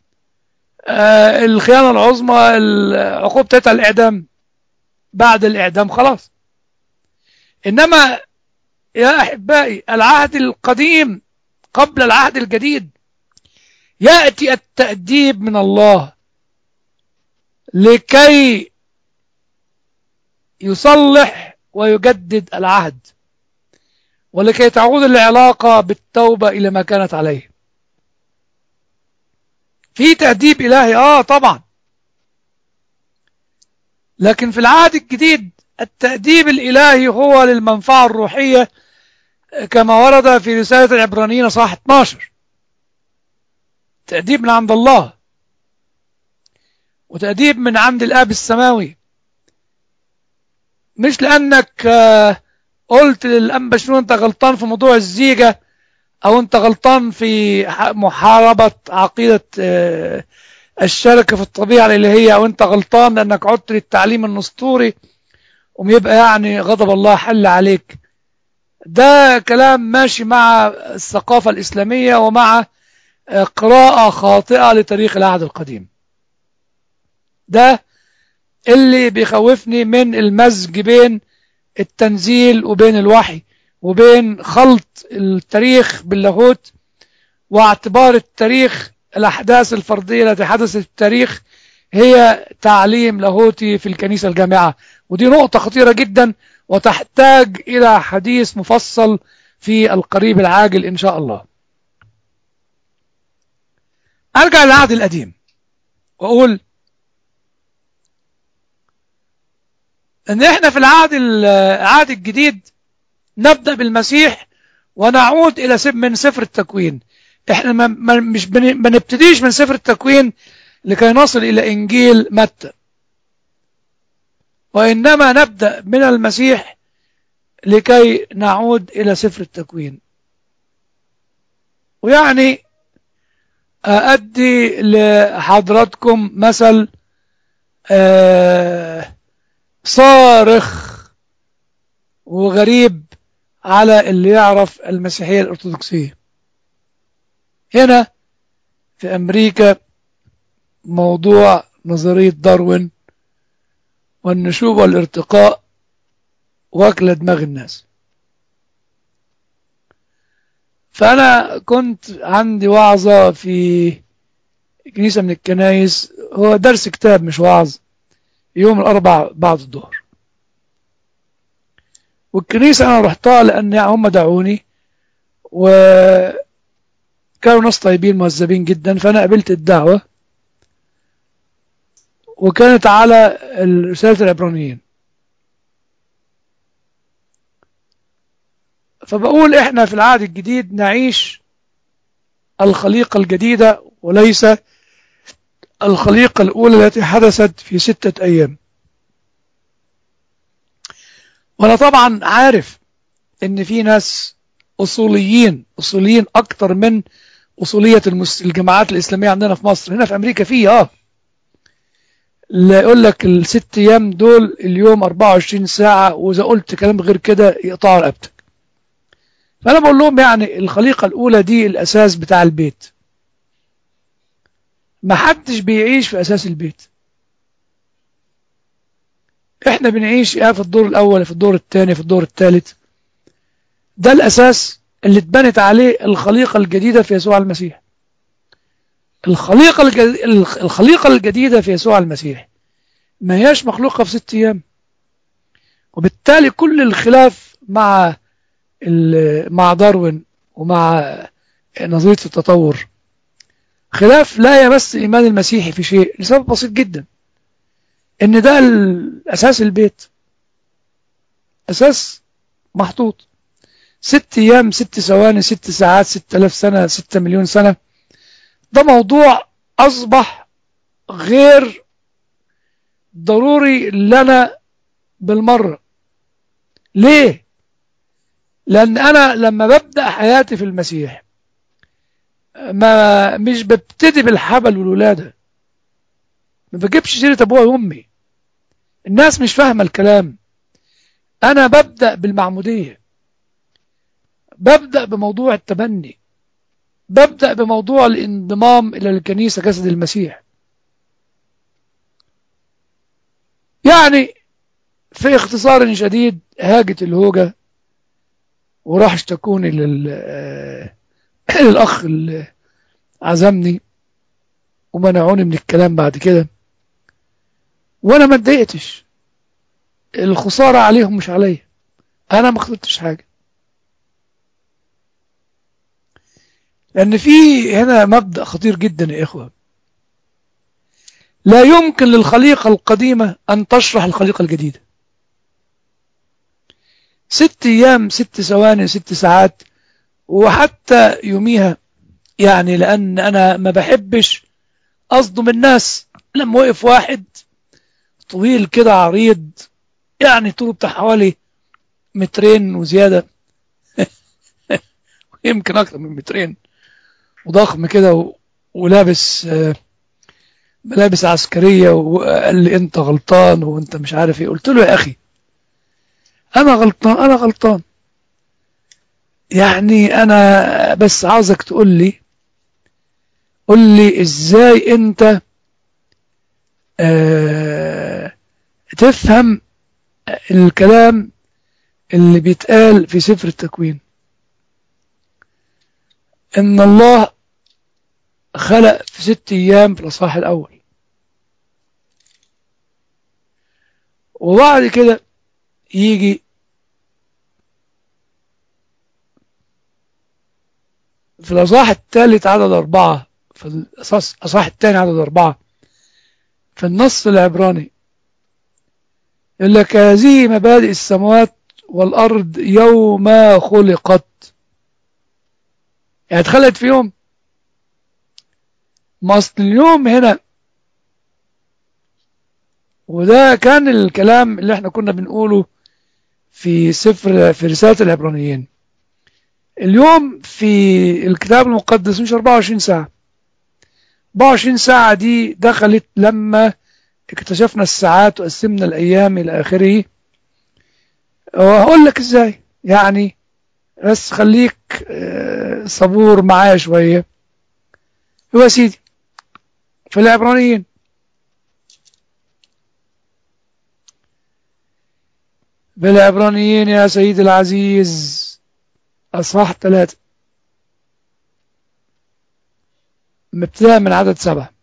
الخيانة العظمى العقوبة بتاعتها الإعدام، بعد الإعدام خلاص. إنما يا أحبائي العهد القديم قبل العهد الجديد يأتي التأديب من الله لكي يصلح ويجدد العهد، ولكي تعود العلاقة بالتوبة إلى ما كانت عليه. في تأديب إلهي آه طبعا، لكن في العهد الجديد التأديب الإلهي هو للمنفعة الروحية كما ورد في رسالة العبرانيين صح اثناشر. تأديب من عند الله وتأديب من عند الآب السماوي، مش لأنك قلت للأنبا شنو أنت غلطان في موضوع الزيجة أو أنت غلطان في محاربة عقيدة الشركة في الطبيعة الإلهية، أو أنت غلطان لأنك عدت للتعليم النسطوري ويبقى يعني غضب الله حل عليك. ده كلام ماشي مع الثقافة الإسلامية ومع قراءة خاطئة لتاريخ العهد القديم. ده اللي بيخوفني من المزج بين التنزيل وبين الوحي، وبين خلط التاريخ باللاهوت، واعتبار التاريخ الأحداث الفردية التي حدثت في التاريخ هي تعليم لاهوتي في الكنيسة الجامعة. ودي نقطة خطيرة جدا وتحتاج إلى حديث مفصل في القريب العاجل إن شاء الله. أرجع للعهد القديم وأقول ان احنا في العهد العهد الجديد نبدأ بالمسيح ونعود الى من سفر التكوين. احنا ما مش بنبتديش من سفر التكوين لكي نصل الى انجيل متى، وانما نبدأ من المسيح لكي نعود الى سفر التكوين. ويعني أؤدي لحضراتكم مثل آه صارخ وغريب على اللي يعرف المسيحية الأرثوذكسية. هنا في أمريكا موضوع نظرية داروين والنشوء والارتقاء واكل دماغ الناس. فأنا كنت عندي وعظة في كنيسة من الكنائس، هو درس كتاب مش وعظ، يوم الأربع بعد الظهر. والكنيسة أنا رحتها لأن هم دعوني وكانوا ناس طيبين مهذبين جدا، فأنا قبلت الدعوة وكانت على رسالة العبرانيين. فبقول إحنا في العهد الجديد نعيش الخليقة الجديدة وليس الخليقة الأولى التي حدثت في ستة أيام. وأنا طبعا عارف إن في ناس أصوليين أصوليين أكتر من أصولية الجماعات الإسلامية عندنا في مصر. هنا في أمريكا فيه آه اللي يقول لك الست أيام دول اليوم أربعة وعشرين ساعة، وإذا قلت كلام غير كده يقطعوا رقبتك. فأنا بقول لهم يعني الخليقة الأولى دي الأساس بتاع البيت، ما حدش بيعيش في أساس البيت. إحنا بنعيش يا في الدور الأول في الدور الثاني في الدور الثالث. ده الأساس اللي اتبنت عليه الخليقة الجديدة في يسوع المسيح. الخليقة الخليقة الجديدة في يسوع المسيح ما هياش مخلوقة في ست أيام. وبالتالي كل الخلاف مع مع داروين ومع نظرية التطور خلاف لا يمس الإيمان المسيحي في شيء، لسبب بسيط جدا، إن ده الأساس البيت، أساس محطوط. ست أيام ست ثواني ست ساعات ستة آلاف سنة ستة مليون سنة، ده موضوع أصبح غير ضروري لنا بالمرة. ليه؟ لأن أنا لما ببدأ حياتي في المسيح ما مش ببتدي بالحبل والولادة، ما بجيبش سيرة أبوها وأمي، الناس مش فاهمة الكلام. أنا ببدأ بالمعمودية، ببدأ بموضوع التبني، ببدأ بموضوع الانضمام إلى الكنيسة جسد المسيح. يعني في اختصار شديد، هاجت الهوجة وراح اشتكوني لل للأخ اللي عزمني ومنعوني من الكلام بعد كده، وأنا ما اتضايقتش، الخسارة عليهم مش عليا، أنا ما خسرتش حاجة. لأن في هنا مبدأ خطير جدا يا إخوة، لا يمكن للخليقة القديمة أن تشرح الخليقة الجديدة. ست أيام، ست ثواني، ست ساعات، وحتى يوميها، يعني لأن أنا ما بحبش أصدم الناس. لما وقف واحد طويل كده عريض، يعني طوله بتاع حوالي مترين وزيادة يمكن أكتر من مترين، وضخم كده و... ولابس آه، ملابس عسكرية، وقال لي أنت غلطان وأنت مش عارف إيه. قلت له يا أخي أنا غلطان، أنا غلطان، يعني أنا بس عاوزك تقول لي قول لي إزاي أنت آه تفهم الكلام اللي بيتقال في سفر التكوين، إن الله خلق في ست أيام في الإصحاح الأول، وبعد كده يجي في الأصحاح الثالث عدد أربعة، في الأصحاح الثاني عدد أربعة في النص العبراني يقول لك هذه مبادئ السماوات والأرض يوم خلقت، يعني اتخلقت في يوم. ما أصل اليوم هنا، وده كان الكلام اللي احنا كنا بنقوله في سفر في رسالة العبرانيين. اليوم في الكتاب المقدس مش أربعة وعشرين ساعة، أربعة وعشرين ساعة دي دخلت لما اكتشفنا الساعات وقسمنا الأيام إلى آخره. وهقول لك إزاي، يعني بس خليك آه، صبور معايا شوية. هو سيدي في العبرانيين بالعبرانيين يا سيدي العزيز أصحاح ثلاثة مبتدأ من عدد سبعة.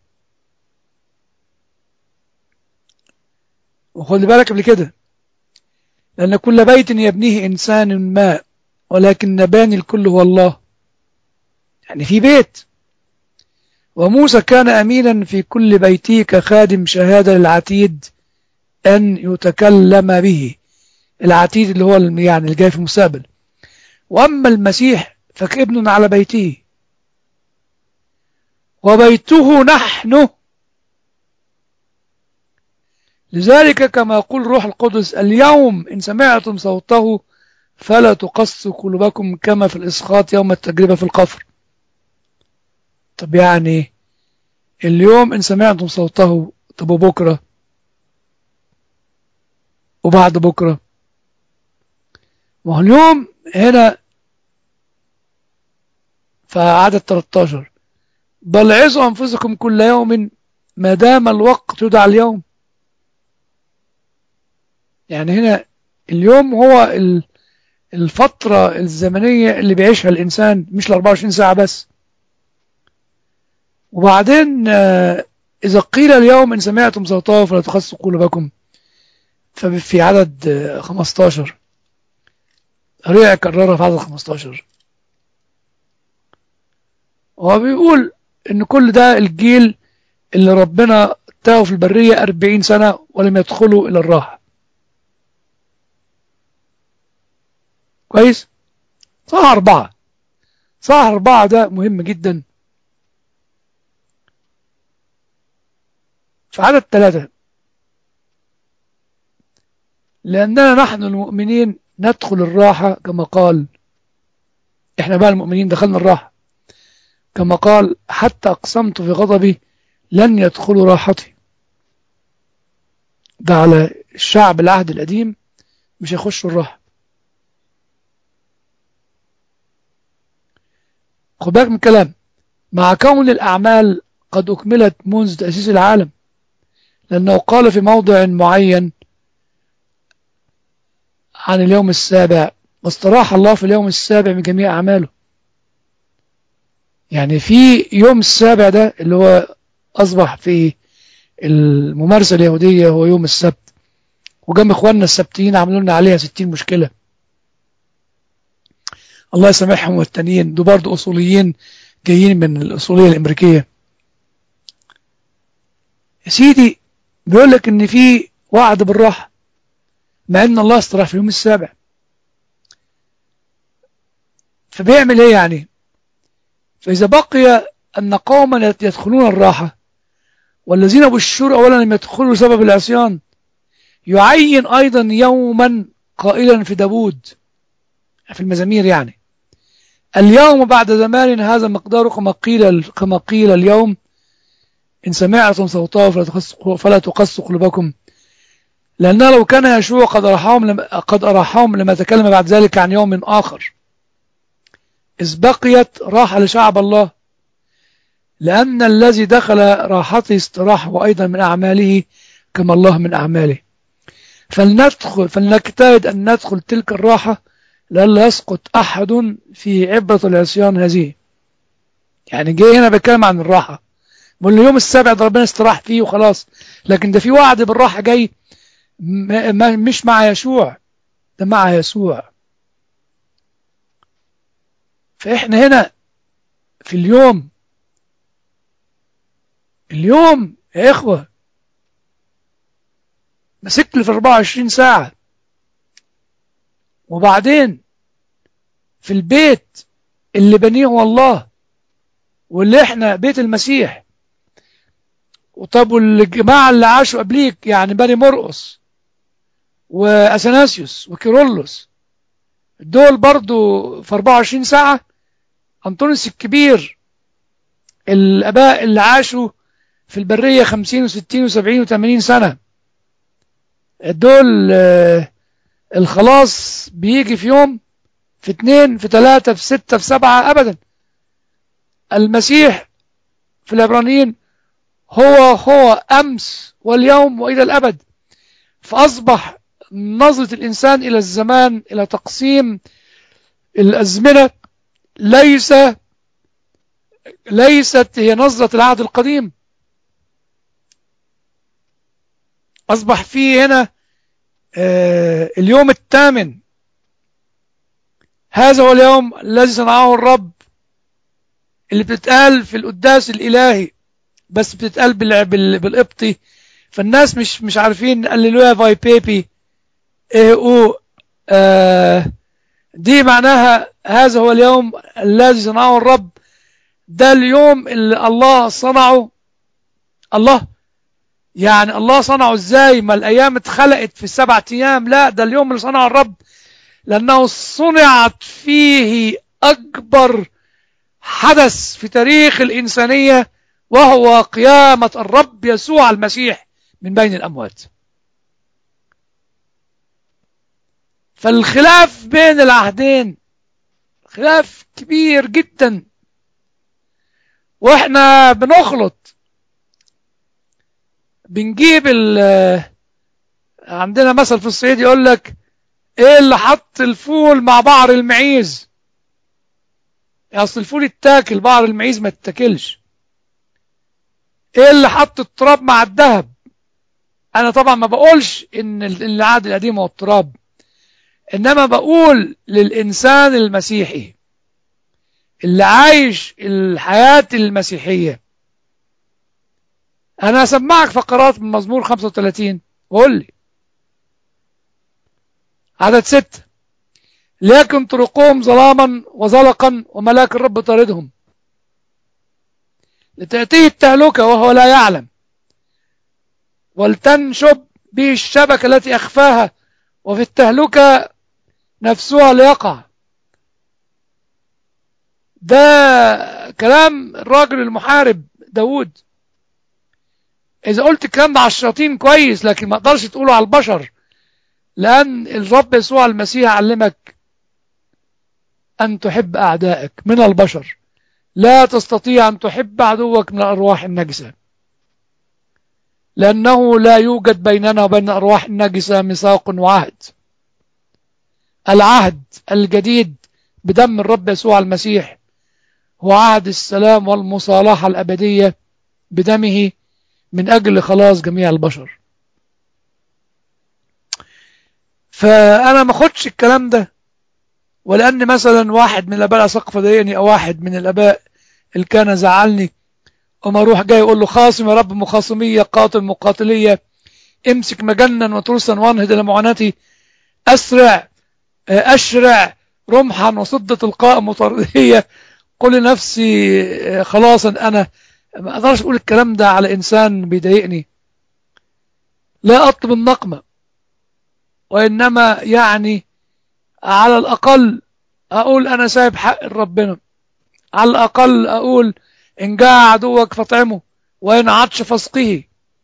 وخد بالك قبل كده، لأن كل بيت يبنيه إنسان ما، ولكن باني الكل هو الله. يعني في بيت، وموسى كان أمينا في كل بيته كخادم شهادة للعتيد أن يتكلم به. العتيد اللي هو يعني الجاي في المستقبل. وأما المسيح فكابن على بيته، وبيته نحن. لذلك كما يقول روح القدس اليوم إن سمعتم صوته فلا تقسوا قلوبكم كما في الإسقاط يوم التجربة في القفر. طب يعني اليوم إن سمعتم صوته، طب بكرة وبعد بكرة؟ ما هو اليوم هنا فعدد ثلاثة عشر بل عظوا أنفسكم كل يوم ما دام الوقت يدعى اليوم. يعني هنا اليوم هو الفترة الزمنية اللي بيعيشها الإنسان، مش ال أربعة وعشرين ساعة بس. وبعدين إذا قيل اليوم إن سمعتم صوته فلا تقسوا قلوبكم، ففي عدد خمسة عشر رجع كررها في عدد خمسة عشر، وهو بيقول إن كل ده الجيل اللي ربنا تاهوا في البرية أربعين سنة ولم يدخلوا إلى الراحة. كويس؟ صح أربعة، صح أربعة ده مهم جدا. في عدد ثلاثة لأننا نحن المؤمنين ندخل الراحة كما قال، احنا بقى المؤمنين دخلنا الراحة كما قال حتى أقسمت في غضبي لن يدخلوا راحتي. ده على الشعب العهد القديم مش هيخشوا الراحة. خد بالك من الكلام، مع كون الأعمال قد أكملت منذ تأسيس العالم، لأنه قال في موضع معين عن اليوم السابع واستراح الله في اليوم السابع من جميع أعماله. يعني في يوم السابع ده اللي هو أصبح في الممارسة اليهودية هو يوم السبت، وجم إخواننا السبتيين عملوا لنا عليها ستين مشكلة، الله يسامحهم. والتانيين دول برضه أصوليين جايين من الأصولية الأمريكية. يا سيدي بيقول لك إن في وعد بالراحة مع إن الله استراح في اليوم السابع. فبيعمل إيه يعني؟ فإذا بقي أن قوما يدخلون الراحة والذين بالشر أولا لم يدخلوا سبب العصيان، يعين أيضا يوما قائلا في داود في المزامير يعني: اليوم بعد زمان هذا مقداره كما قيل كما قيل اليوم إن سمعتم صوته فلا تقسوا قلوبكم. لأنه لو كان يشوع قد أراحهم لما, قد أراحهم لما تكلم بعد ذلك عن يوم آخر، إذ بقيت راحة لشعب الله، لأن الذي دخل راحته استراح وأيضا من أعماله كما الله من أعماله. فلندخل فلنجتهد أن ندخل تلك الراحة لئلا يسقط أحد في عبرة العصيان هذه. يعني جاي هنا بيتكلم عن الراحة، بقول له يوم السابع ده ربنا استراح فيه وخلاص، لكن ده في وعد بالراحة جاي مش مع يشوع، ده مع يسوع. فإحنا هنا في اليوم اليوم يا إخوة مسكت لي في أربعة وعشرين ساعة، وبعدين في البيت اللي بنيه هو الله واللي احنا بيت المسيح. وطب والجماعة اللي عاشوا قبليك يعني بني مرقس وأثناسيوس وكيرلس دول برضو في أربعة وعشرين ساعة. أنطونيوس الكبير، الآباء اللي عاشوا في البرية خمسين وستين وسبعين وثمانين سنة، دول الخلاص بيجي في يوم، في اتنين، في تلاتة، في ستة، في سبعة أبدا. المسيح في العبرانيين هو هو أمس واليوم وإلى الأبد. فأصبح نظرة الإنسان إلى الزمان، إلى تقسيم الأزمنة، ليس ليست هي نظرة العهد القديم. أصبح فيه هنا آه اليوم الثامن، هذا هو اليوم الذي صنعه الرب، اللي بتتقال في القداس الإلهي بس بتتقال بالقبطي، فالناس مش مش عارفين هللويا فاي بيبي ايه او آه دي معناها هذا هو اليوم الذي صنعه الرب. ده اليوم اللي الله صنعه. الله يعني الله صنعه ازاي؟ ما الايام اتخلقت في السبع ايام؟ لا، ده اليوم اللي صنعه الرب، لانه صنعت فيه اكبر حدث في تاريخ الانسانية، وهو قيامة الرب يسوع المسيح من بين الاموات. فالخلاف بين العهدين خلاف كبير جدا، واحنا بنخلط، بنجيب عندنا مثل في الصعيد يقول لك ايه اللي حط الفول مع بعر المعيز؟ اصل الفول يتاكل، بعر المعيز ما تتاكلش. ايه اللي حط التراب مع الذهب؟ انا طبعا ما بقولش ان العهد القديم هو التراب، انما بقول للانسان المسيحي اللي عايش الحياة المسيحية. انا اسمعك فقرات من مزمور خمسة وثلاثين وقول لي عدد ستة: لكن طرقهم ظلاما وزلقا وملاك الرب طاردهم لتأتيه التهلكة وهو لا يعلم، ولتنشب به الشبكة التي أخفاها وفي التهلكة نفسها ليقع. ده كلام الراجل المحارب داود. إذا قلت الكلام ده على الشياطين كويس، لكن ما اقدرش تقوله على البشر، لأن الرب يسوع المسيح علمك أن تحب أعدائك من البشر، لا تستطيع أن تحب عدوك من الأرواح النجسة، لأنه لا يوجد بيننا وبين الأرواح النجسة ميثاق وعهد. العهد الجديد بدم الرب يسوع المسيح هو عهد السلام والمصالحة الأبدية بدمه من أجل خلاص جميع البشر. فأنا ما خدش الكلام ده، ولأن مثلا واحد من الآباء الأساقفة فضايقني، أو واحد من الآباء اللي كان زعلني، وما أروح جاي يقول له خاصم يا رب مخاصمية، قاتل مقاتلية، امسك مجنا وترسا وانهض إلى معاناتي، أسرع أشرع رمحا وصد تلقاء مطردية، قل لنفسي خلاصا. أنا ما أقدرش أقول الكلام ده على إنسان بيضايقني. لا أطلب النقمة، وإنما يعني على الأقل أقول أنا سايب حق ربنا. على الأقل أقول إن جاء عدوك فاطعمه وإن عطش فاسقه.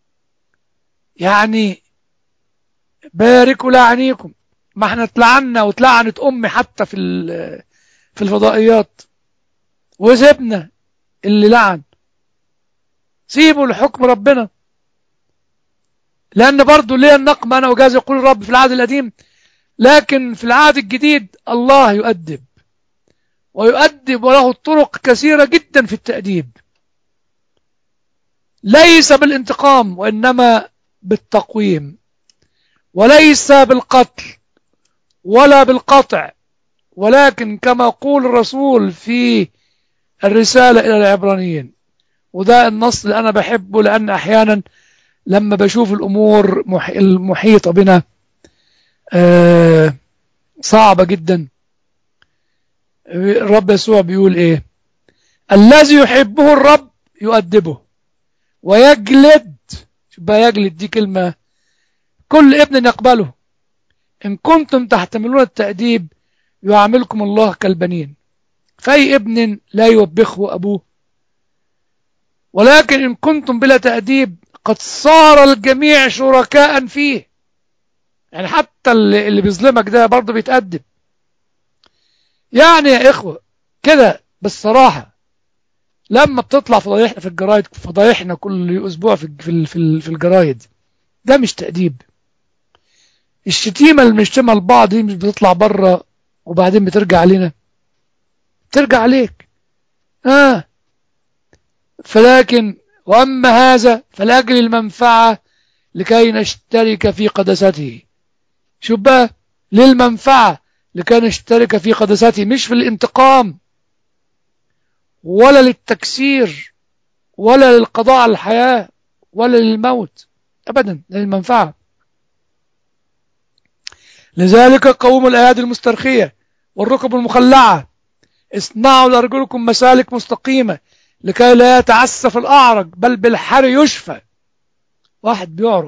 يعني باركوا لعنيكم. ما احنا اتلعنا واتلعنت أمي حتى في في الفضائيات، وسيبنا اللي لعن، سيبوا لحكم ربنا. لأن برضو ليه النقم أنا وجاز يقول الرب في العهد القديم، لكن في العهد الجديد الله يؤدب، ويؤدب وله طرق كثيرة جدا في التأديب، ليس بالانتقام وإنما بالتقويم، وليس بالقتل ولا بالقطع، ولكن كما يقول الرسول في الرسالة إلى العبرانيين. وده النص اللي أنا بحبه، لأن أحيانا لما بشوف الأمور المحيطة بنا صعبة جدا، الرب يسوع بيقول إيه؟ الذي يحبه الرب يؤدبه ويجلد. شبه يجلد دي كلمة كل ابن يقبله. إن كنتم تحتملون التأديب يعاملكم الله كالبنين، فأي ابن لا يوبخه أبوه. ولكن إن كنتم بلا تأديب قد صار الجميع شركاء فيه. يعني حتى اللي بيظلمك ده برضه بيتأدب. يعني يا إخوة كده بالصراحة، لما بتطلع فضايحنا في الجرايد، فضايحنا كل أسبوع في في في الجرايد، ده مش تأديب. الشتيمة اللي بنشتمها لبعض دي مش بتطلع بره وبعدين بترجع علينا، بترجع عليك. آه فلكن وأما هذا فلأجل المنفعة لكي نشترك في قدسته. شوف بقى، للمنفعة لكي نشترك في قدسته، مش في الانتقام ولا للتكسير ولا للقضاء على الحياة ولا للموت، أبدا، للمنفعة. لذلك قوموا الأيادي المسترخية والركب المخلعة، اصنعوا لأرجلكم مسالك مستقيمة لكي لا يتعسف الأعرج بل بالحر يشفى. واحد بيعرج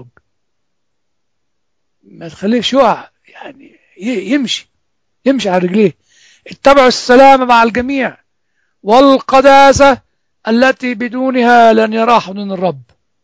ما تخليهش يقع، يعني يمشي يمشي على رجليه. اتبعوا السلام مع الجميع والقداسة التي بدونها لن يرى حضن الرب،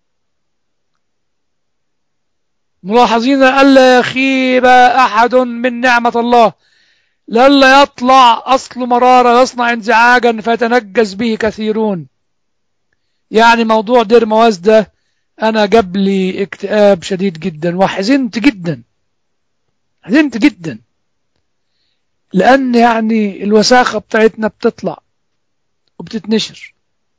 ملاحظين ألا يخيب أحد من نعمة الله، لئلا يطلع أصل مرارة يصنع انزعاجا فيتنجس به كثيرون. يعني موضوع دير مواز ده أنا جاب لي اكتئاب شديد جدا، وحزنت جدا، حزنت جدا، لأن يعني الوساخة بتاعتنا بتطلع وبتتنشر.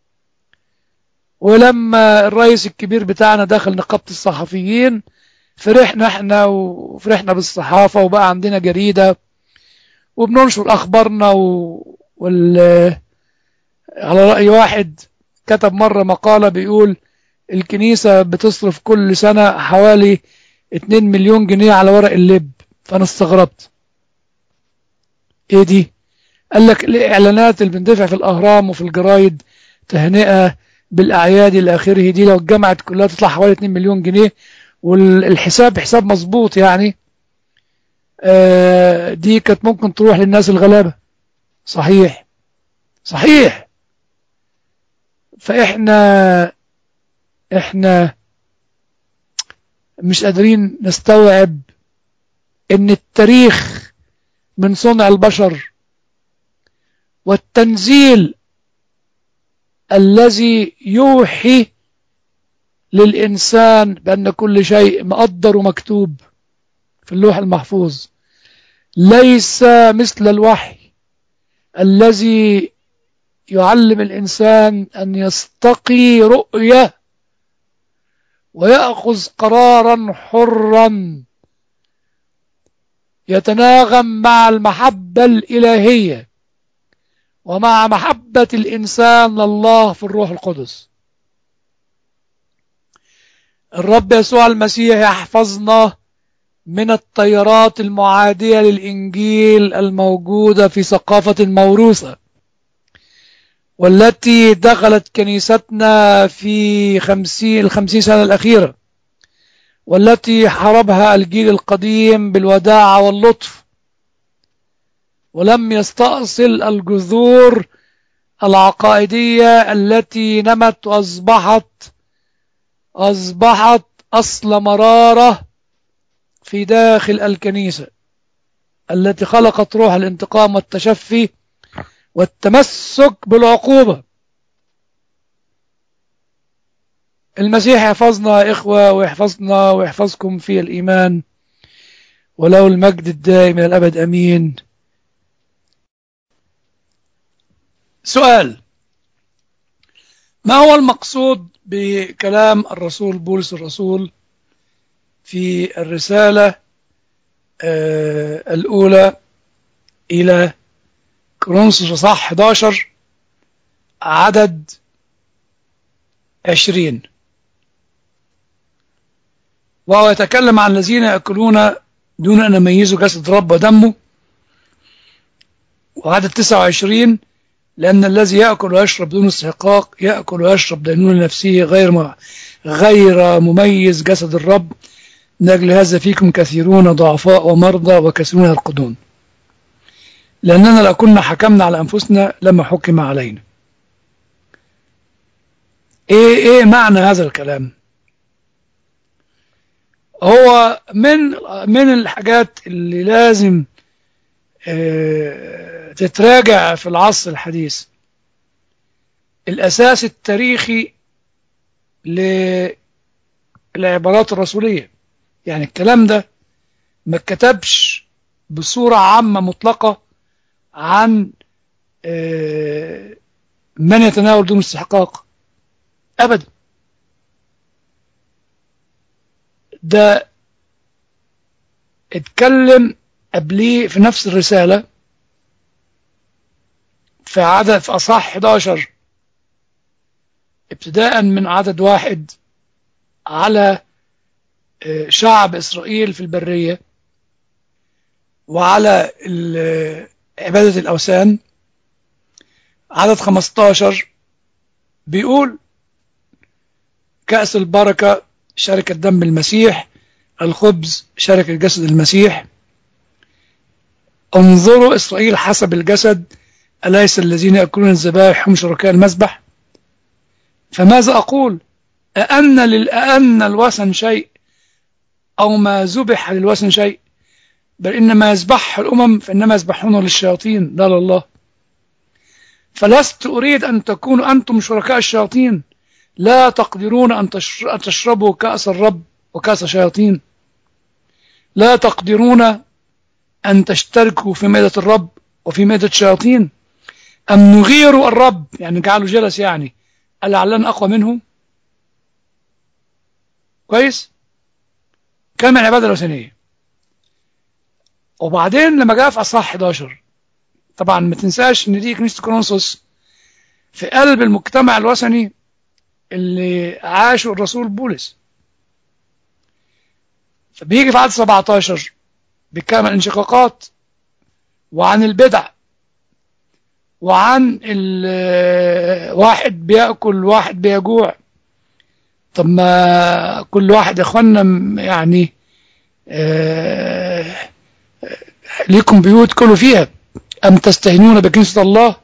ولما الرئيس الكبير بتاعنا دخل نقابة الصحفيين فرحنا احنا وفرحنا بالصحافة، وبقى عندنا جريدة وبننشر أخبارنا و... وال... على رأي واحد كتب مرة مقالة بيقول الكنيسة بتصرف كل سنة حوالي اتنين مليون جنيه على ورق اللب. فأنا استغربت، ايه دي؟ قال لك الإعلانات اللي بندفع في الأهرام وفي الجرايد تهنئة بالأعياد إلى آخره، دي لو اتجمعت كلها تطلع حوالي اتنين مليون جنيه، والحساب حساب مظبوط يعني. آه دي كانت ممكن تروح للناس الغلابة. صحيح صحيح. فإحنا إحنا مش قادرين نستوعب إن التاريخ من صنع البشر، والتنزيل الذي يوحي للإنسان بأن كل شيء مقدر ومكتوب في اللوح المحفوظ ليس مثل الوحي الذي يعلم الإنسان أن يستقي رؤية ويأخذ قرارا حرا يتناغم مع المحبة الإلهية ومع محبة الإنسان لله في الروح القدس. الرب يسوع المسيح يحفظنا من التيارات المعادية للإنجيل الموجودة في ثقافة موروثة، والتي دخلت كنيستنا في خمسين الخمسين سنة الأخيرة، والتي حاربها الجيل القديم بالوداعة واللطف، ولم يستأصل الجذور العقائدية التي نمت وأصبحت أصبحت أصل مرارة في داخل الكنيسة، التي خلقت روح الانتقام والتشفي والتمسك بالعقوبة. المسيح يحفظنا يا إخوة، ويحفظنا ويحفظكم في الإيمان، وله المجد الدائم إلى الأبد. أمين. سؤال: ما هو المقصود بكلام الرسول بولس الرسول في الرسالة آه الأولى إلى كورنثوس صح أحد عشر عدد عشرين، وهو يتكلم عن الذين يأكلون دون أن يميزوا جسد رب ودمه، وعدد تسعة وعشرين: لأن الذي يأكل ويشرب دون استحقاق يأكل ويشرب دينون لنفسه غير غير مميز جسد الرب، من أجل هذا فيكم كثيرون ضعفاء ومرضى وكثيرون يرقدون، لأننا لو كنا حكمنا على أنفسنا لما حكم علينا. إيه إيه معنى هذا الكلام؟ هو من من الحاجات اللي لازم اه تتراجع في العصر الحديث، الأساس التاريخي للعبارات الرسولية. يعني الكلام ده ما اتكتبش بصورة عامة مطلقة عن اه من يتناول دون استحقاق أبدا. ده اتكلم قبليه في نفس الرسالة في عدد في أصحاح أحد عشر ابتداء من عدد واحد على شعب إسرائيل في البرية وعلى عبادة الأوثان. عدد خمسة عشر بيقول: كأس البركة شركة دم المسيح، الخبز شركة جسد المسيح. انظروا إسرائيل حسب الجسد، أليس الذين يأكلون الذبائح هم شركاء المذبح؟ فماذا أقول؟ أأن للأن الوثن شيء، أو ما ذبح للوثن شيء؟ بل إنما يذبح الأمم فإنما يذبحون للشياطين لا لله. فلست أريد أن تكونوا أنتم شركاء الشياطين، لا تقدرون أن تشربوا كأس الرب وكأس شياطين، لا تقدرون أن تشتركوا في مائدة الرب وفي مائدة الشياطين. أم نغير الرب، يعني نجعله جلس، يعني ألعلنا أقوى منه؟ كويس؟ كلام العبادة الوثنية. وبعدين لما جاء في أصحاح أحد عشر، طبعا ما تنساش ان دي كنيسة كورنثوس في قلب المجتمع الوثني اللي عاشه الرسول بولس. فبيجي في عدد سبعة عشر بيتكلم عن الانشقاقات وعن البدع وعن واحد بيأكل واحد بيجوع. طب ما كل واحد يا اخوانا يعني آه ليكم بيوت كلوا فيها، أم تستهينون بكنيسة الله؟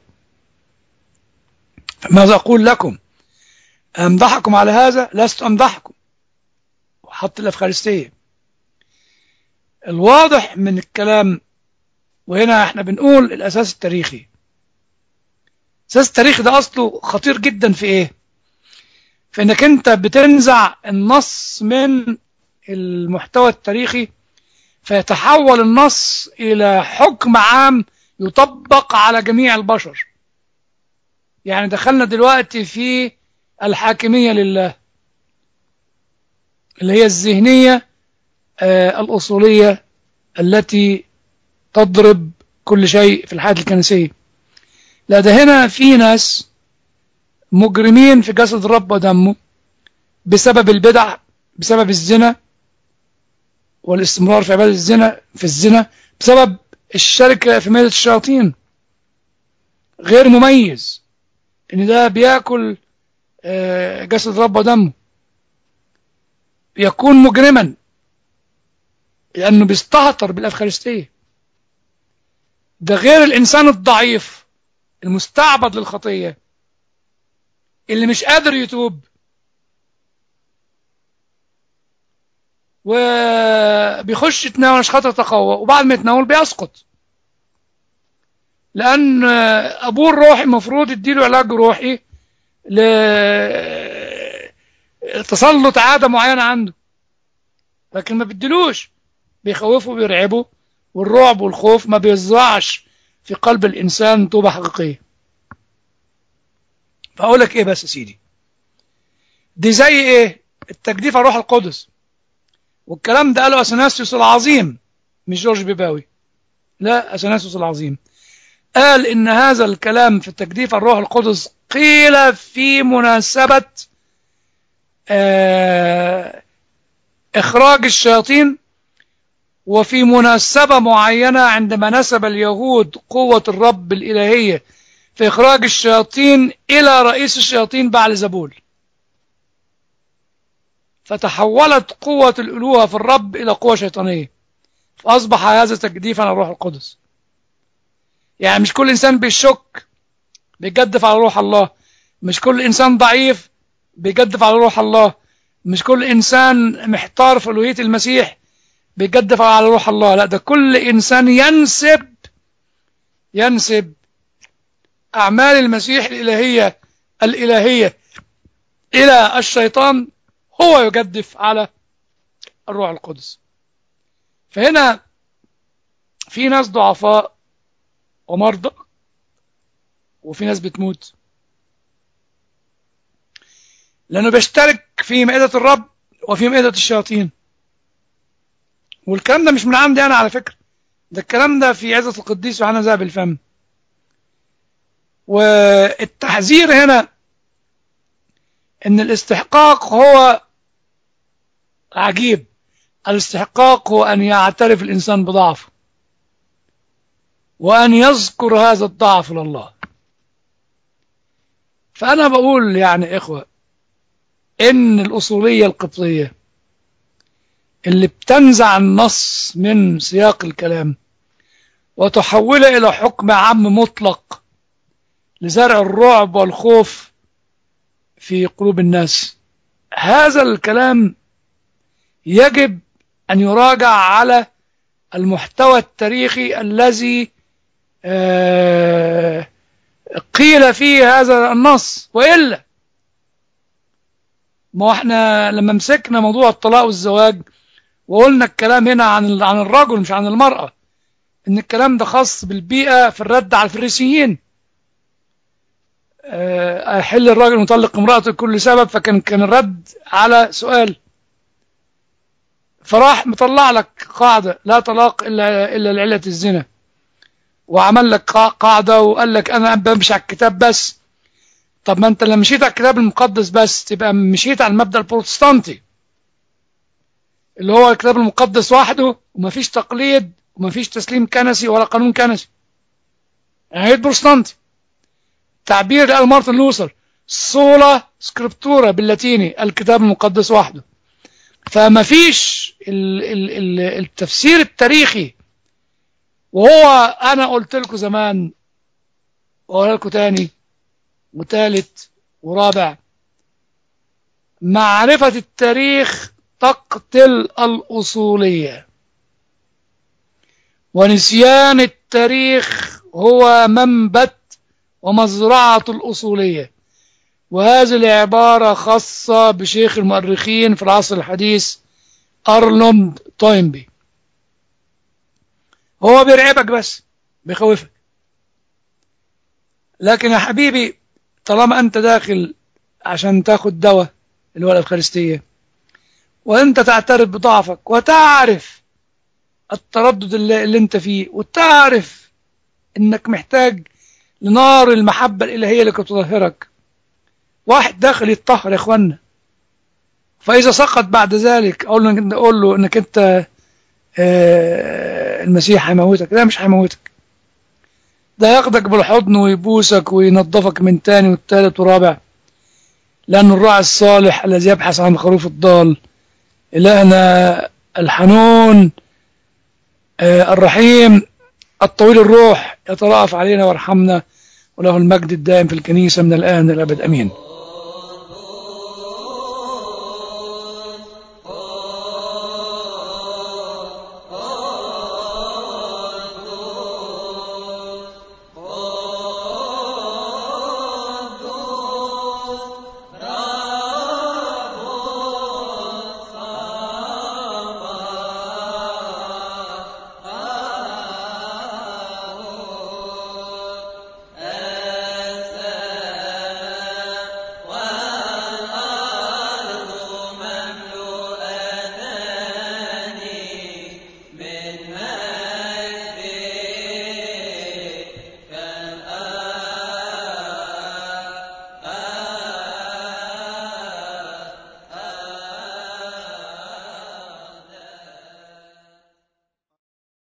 ماذا أقول لكم؟ أمدحكم على هذا؟ لست أمدحكم. وحط الأفخارستية. الواضح من الكلام، وهنا احنا بنقول الأساس التاريخي. الأساس التاريخي ده أصله خطير جدا في إيه؟ في إنك أنت بتنزع النص من المحتوى التاريخي، فيتحول النص إلى حكم عام يطبق على جميع البشر. يعني دخلنا دلوقتي في الحاكمية لله، اللي هي الذهنية آه الأصولية التي تضرب كل شيء في الحياة الكنسية. لا، ده هنا في ناس مجرمين في جسد الرب ودمه بسبب البدع، بسبب الزنا والاستمرار في عبادة الزنا في الزنا، بسبب الشركة في مائدة الشياطين. غير مميز ان ده بياكل جسد الرب ودمه، يكون مجرما لانه بيستهتر بالافخارستيه. ده غير الانسان الضعيف المستعبد للخطيه اللي مش قادر يتوب، وبيخش يتناول عشان خاطر يتقوى، وبعد ما يتناول بيسقط، لان ابوه الروحي المفروض يديله علاج روحي لتسلط عاده معينه عنده، لكن ما بيديلوش، بيخوفه وبيرعبه، والرعب والخوف ما بيزرعش في قلب الانسان توبه حقيقيه. فاقول لك ايه بس يا سيدي، دي زي ايه؟ التجديف على الروح القدس. والكلام ده قاله اثناسيوس العظيم، مش جورج بيباوي، لا، اثناسيوس العظيم قال ان هذا الكلام في التجديف على الروح القدس قيل في مناسبة آه اخراج الشياطين، وفي مناسبة معينة عندما نسب اليهود قوة الرب الإلهية في إخراج الشياطين إلى رئيس الشياطين بعلزبول، فتحولت قوة الألوهة في الرب إلى قوة شيطانية، فأصبح هذا تجديفا على الروح القدس. يعني مش كل إنسان بيشك بيجدف على روح الله، مش كل إنسان ضعيف بيجدف على روح الله، مش كل إنسان محتار في ألوهية المسيح بيجدف على روح الله، لا، ده كل إنسان ينسب ينسب أعمال المسيح الإلهية الإلهية إلى الشيطان هو يجدف على الروح القدس. فهنا في ناس ضعفاء ومرضى، وفي ناس بتموت لأنه بيشترك في مائدة الرب وفي مائدة الشياطين. والكلام ده مش من عندي أنا على فكرة، ده الكلام ده في عزة القديس يوحنا ذهب الفم. والتحذير هنا ان الاستحقاق هو عجيب. الاستحقاق هو ان يعترف الانسان بضعفه وان يذكر هذا الضعف لله. فانا بقول يعني اخوة ان الاصولية القبطية اللي بتنزع النص من سياق الكلام وتحوله الى حكم عام مطلق لزرع الرعب والخوف في قلوب الناس، هذا الكلام يجب أن يراجع على المحتوى التاريخي الذي قيل فيه هذا النص. وإلا ما احنا لما مسكنا موضوع الطلاق والزواج وقلنا الكلام هنا عن عن الرجل مش عن المرأة، ان الكلام ده خاص بالبيئة في الرد على الفريسيين، أحل الراجل مطلق امرأته لكل سبب، فكان كان الرد على سؤال، فراح مطلع لك قاعدة لا طلاق إلا إلا لعلة الزنا، وعمل لك قاعدة وقال لك أنا بمشي على الكتاب بس. طب ما أنت لما مشيت على الكتاب المقدس بس تبقى مشيت على المبدأ البروتستانتي اللي هو الكتاب المقدس وحده، ومفيش تقليد ومفيش تسليم كنسي ولا قانون كنسي، يعني بروتستانتي. تعبير قال مارتن لوثر سولا سكريبتورا باللاتيني، الكتاب المقدس وحده. فما فيش التفسير التاريخي وهو أنا قلت لكم زمان وأقول لكم تاني وتالت ورابع: معرفة التاريخ تقتل الأصولية، ونسيان التاريخ هو منبت ومزرعة الأصولية. وهذه العبارة خاصة بشيخ المؤرخين في العصر الحديث أرنولد توينبي. هو بيرعبك بس، بيخوفك. لكن يا حبيبي، طالما أنت داخل عشان تاخد دواء اللي هو الأفخارستية، وأنت تعترف بضعفك وتعرف التردد اللي, اللي أنت فيه، وتعرف أنك محتاج لنار المحبة الإلهية اللي تطهرك. واحد داخل يتطهر يا إخوانا، فإذا سقط بعد ذلك أقول له, أقول له أنك أنت آه المسيح هيموتك. لا، مش هيموتك، ده ياخدك بالحضن ويبوسك وينظفك من تاني والتالت ورابع، لأن الراعي الصالح الذي يبحث عن الخروف الضال إلهنا الحنون آه الرحيم الطويل الروح يترأف علينا وارحمنا، وله المجد الدائم في الكنيسة من الآن إلى الأبد. أمين.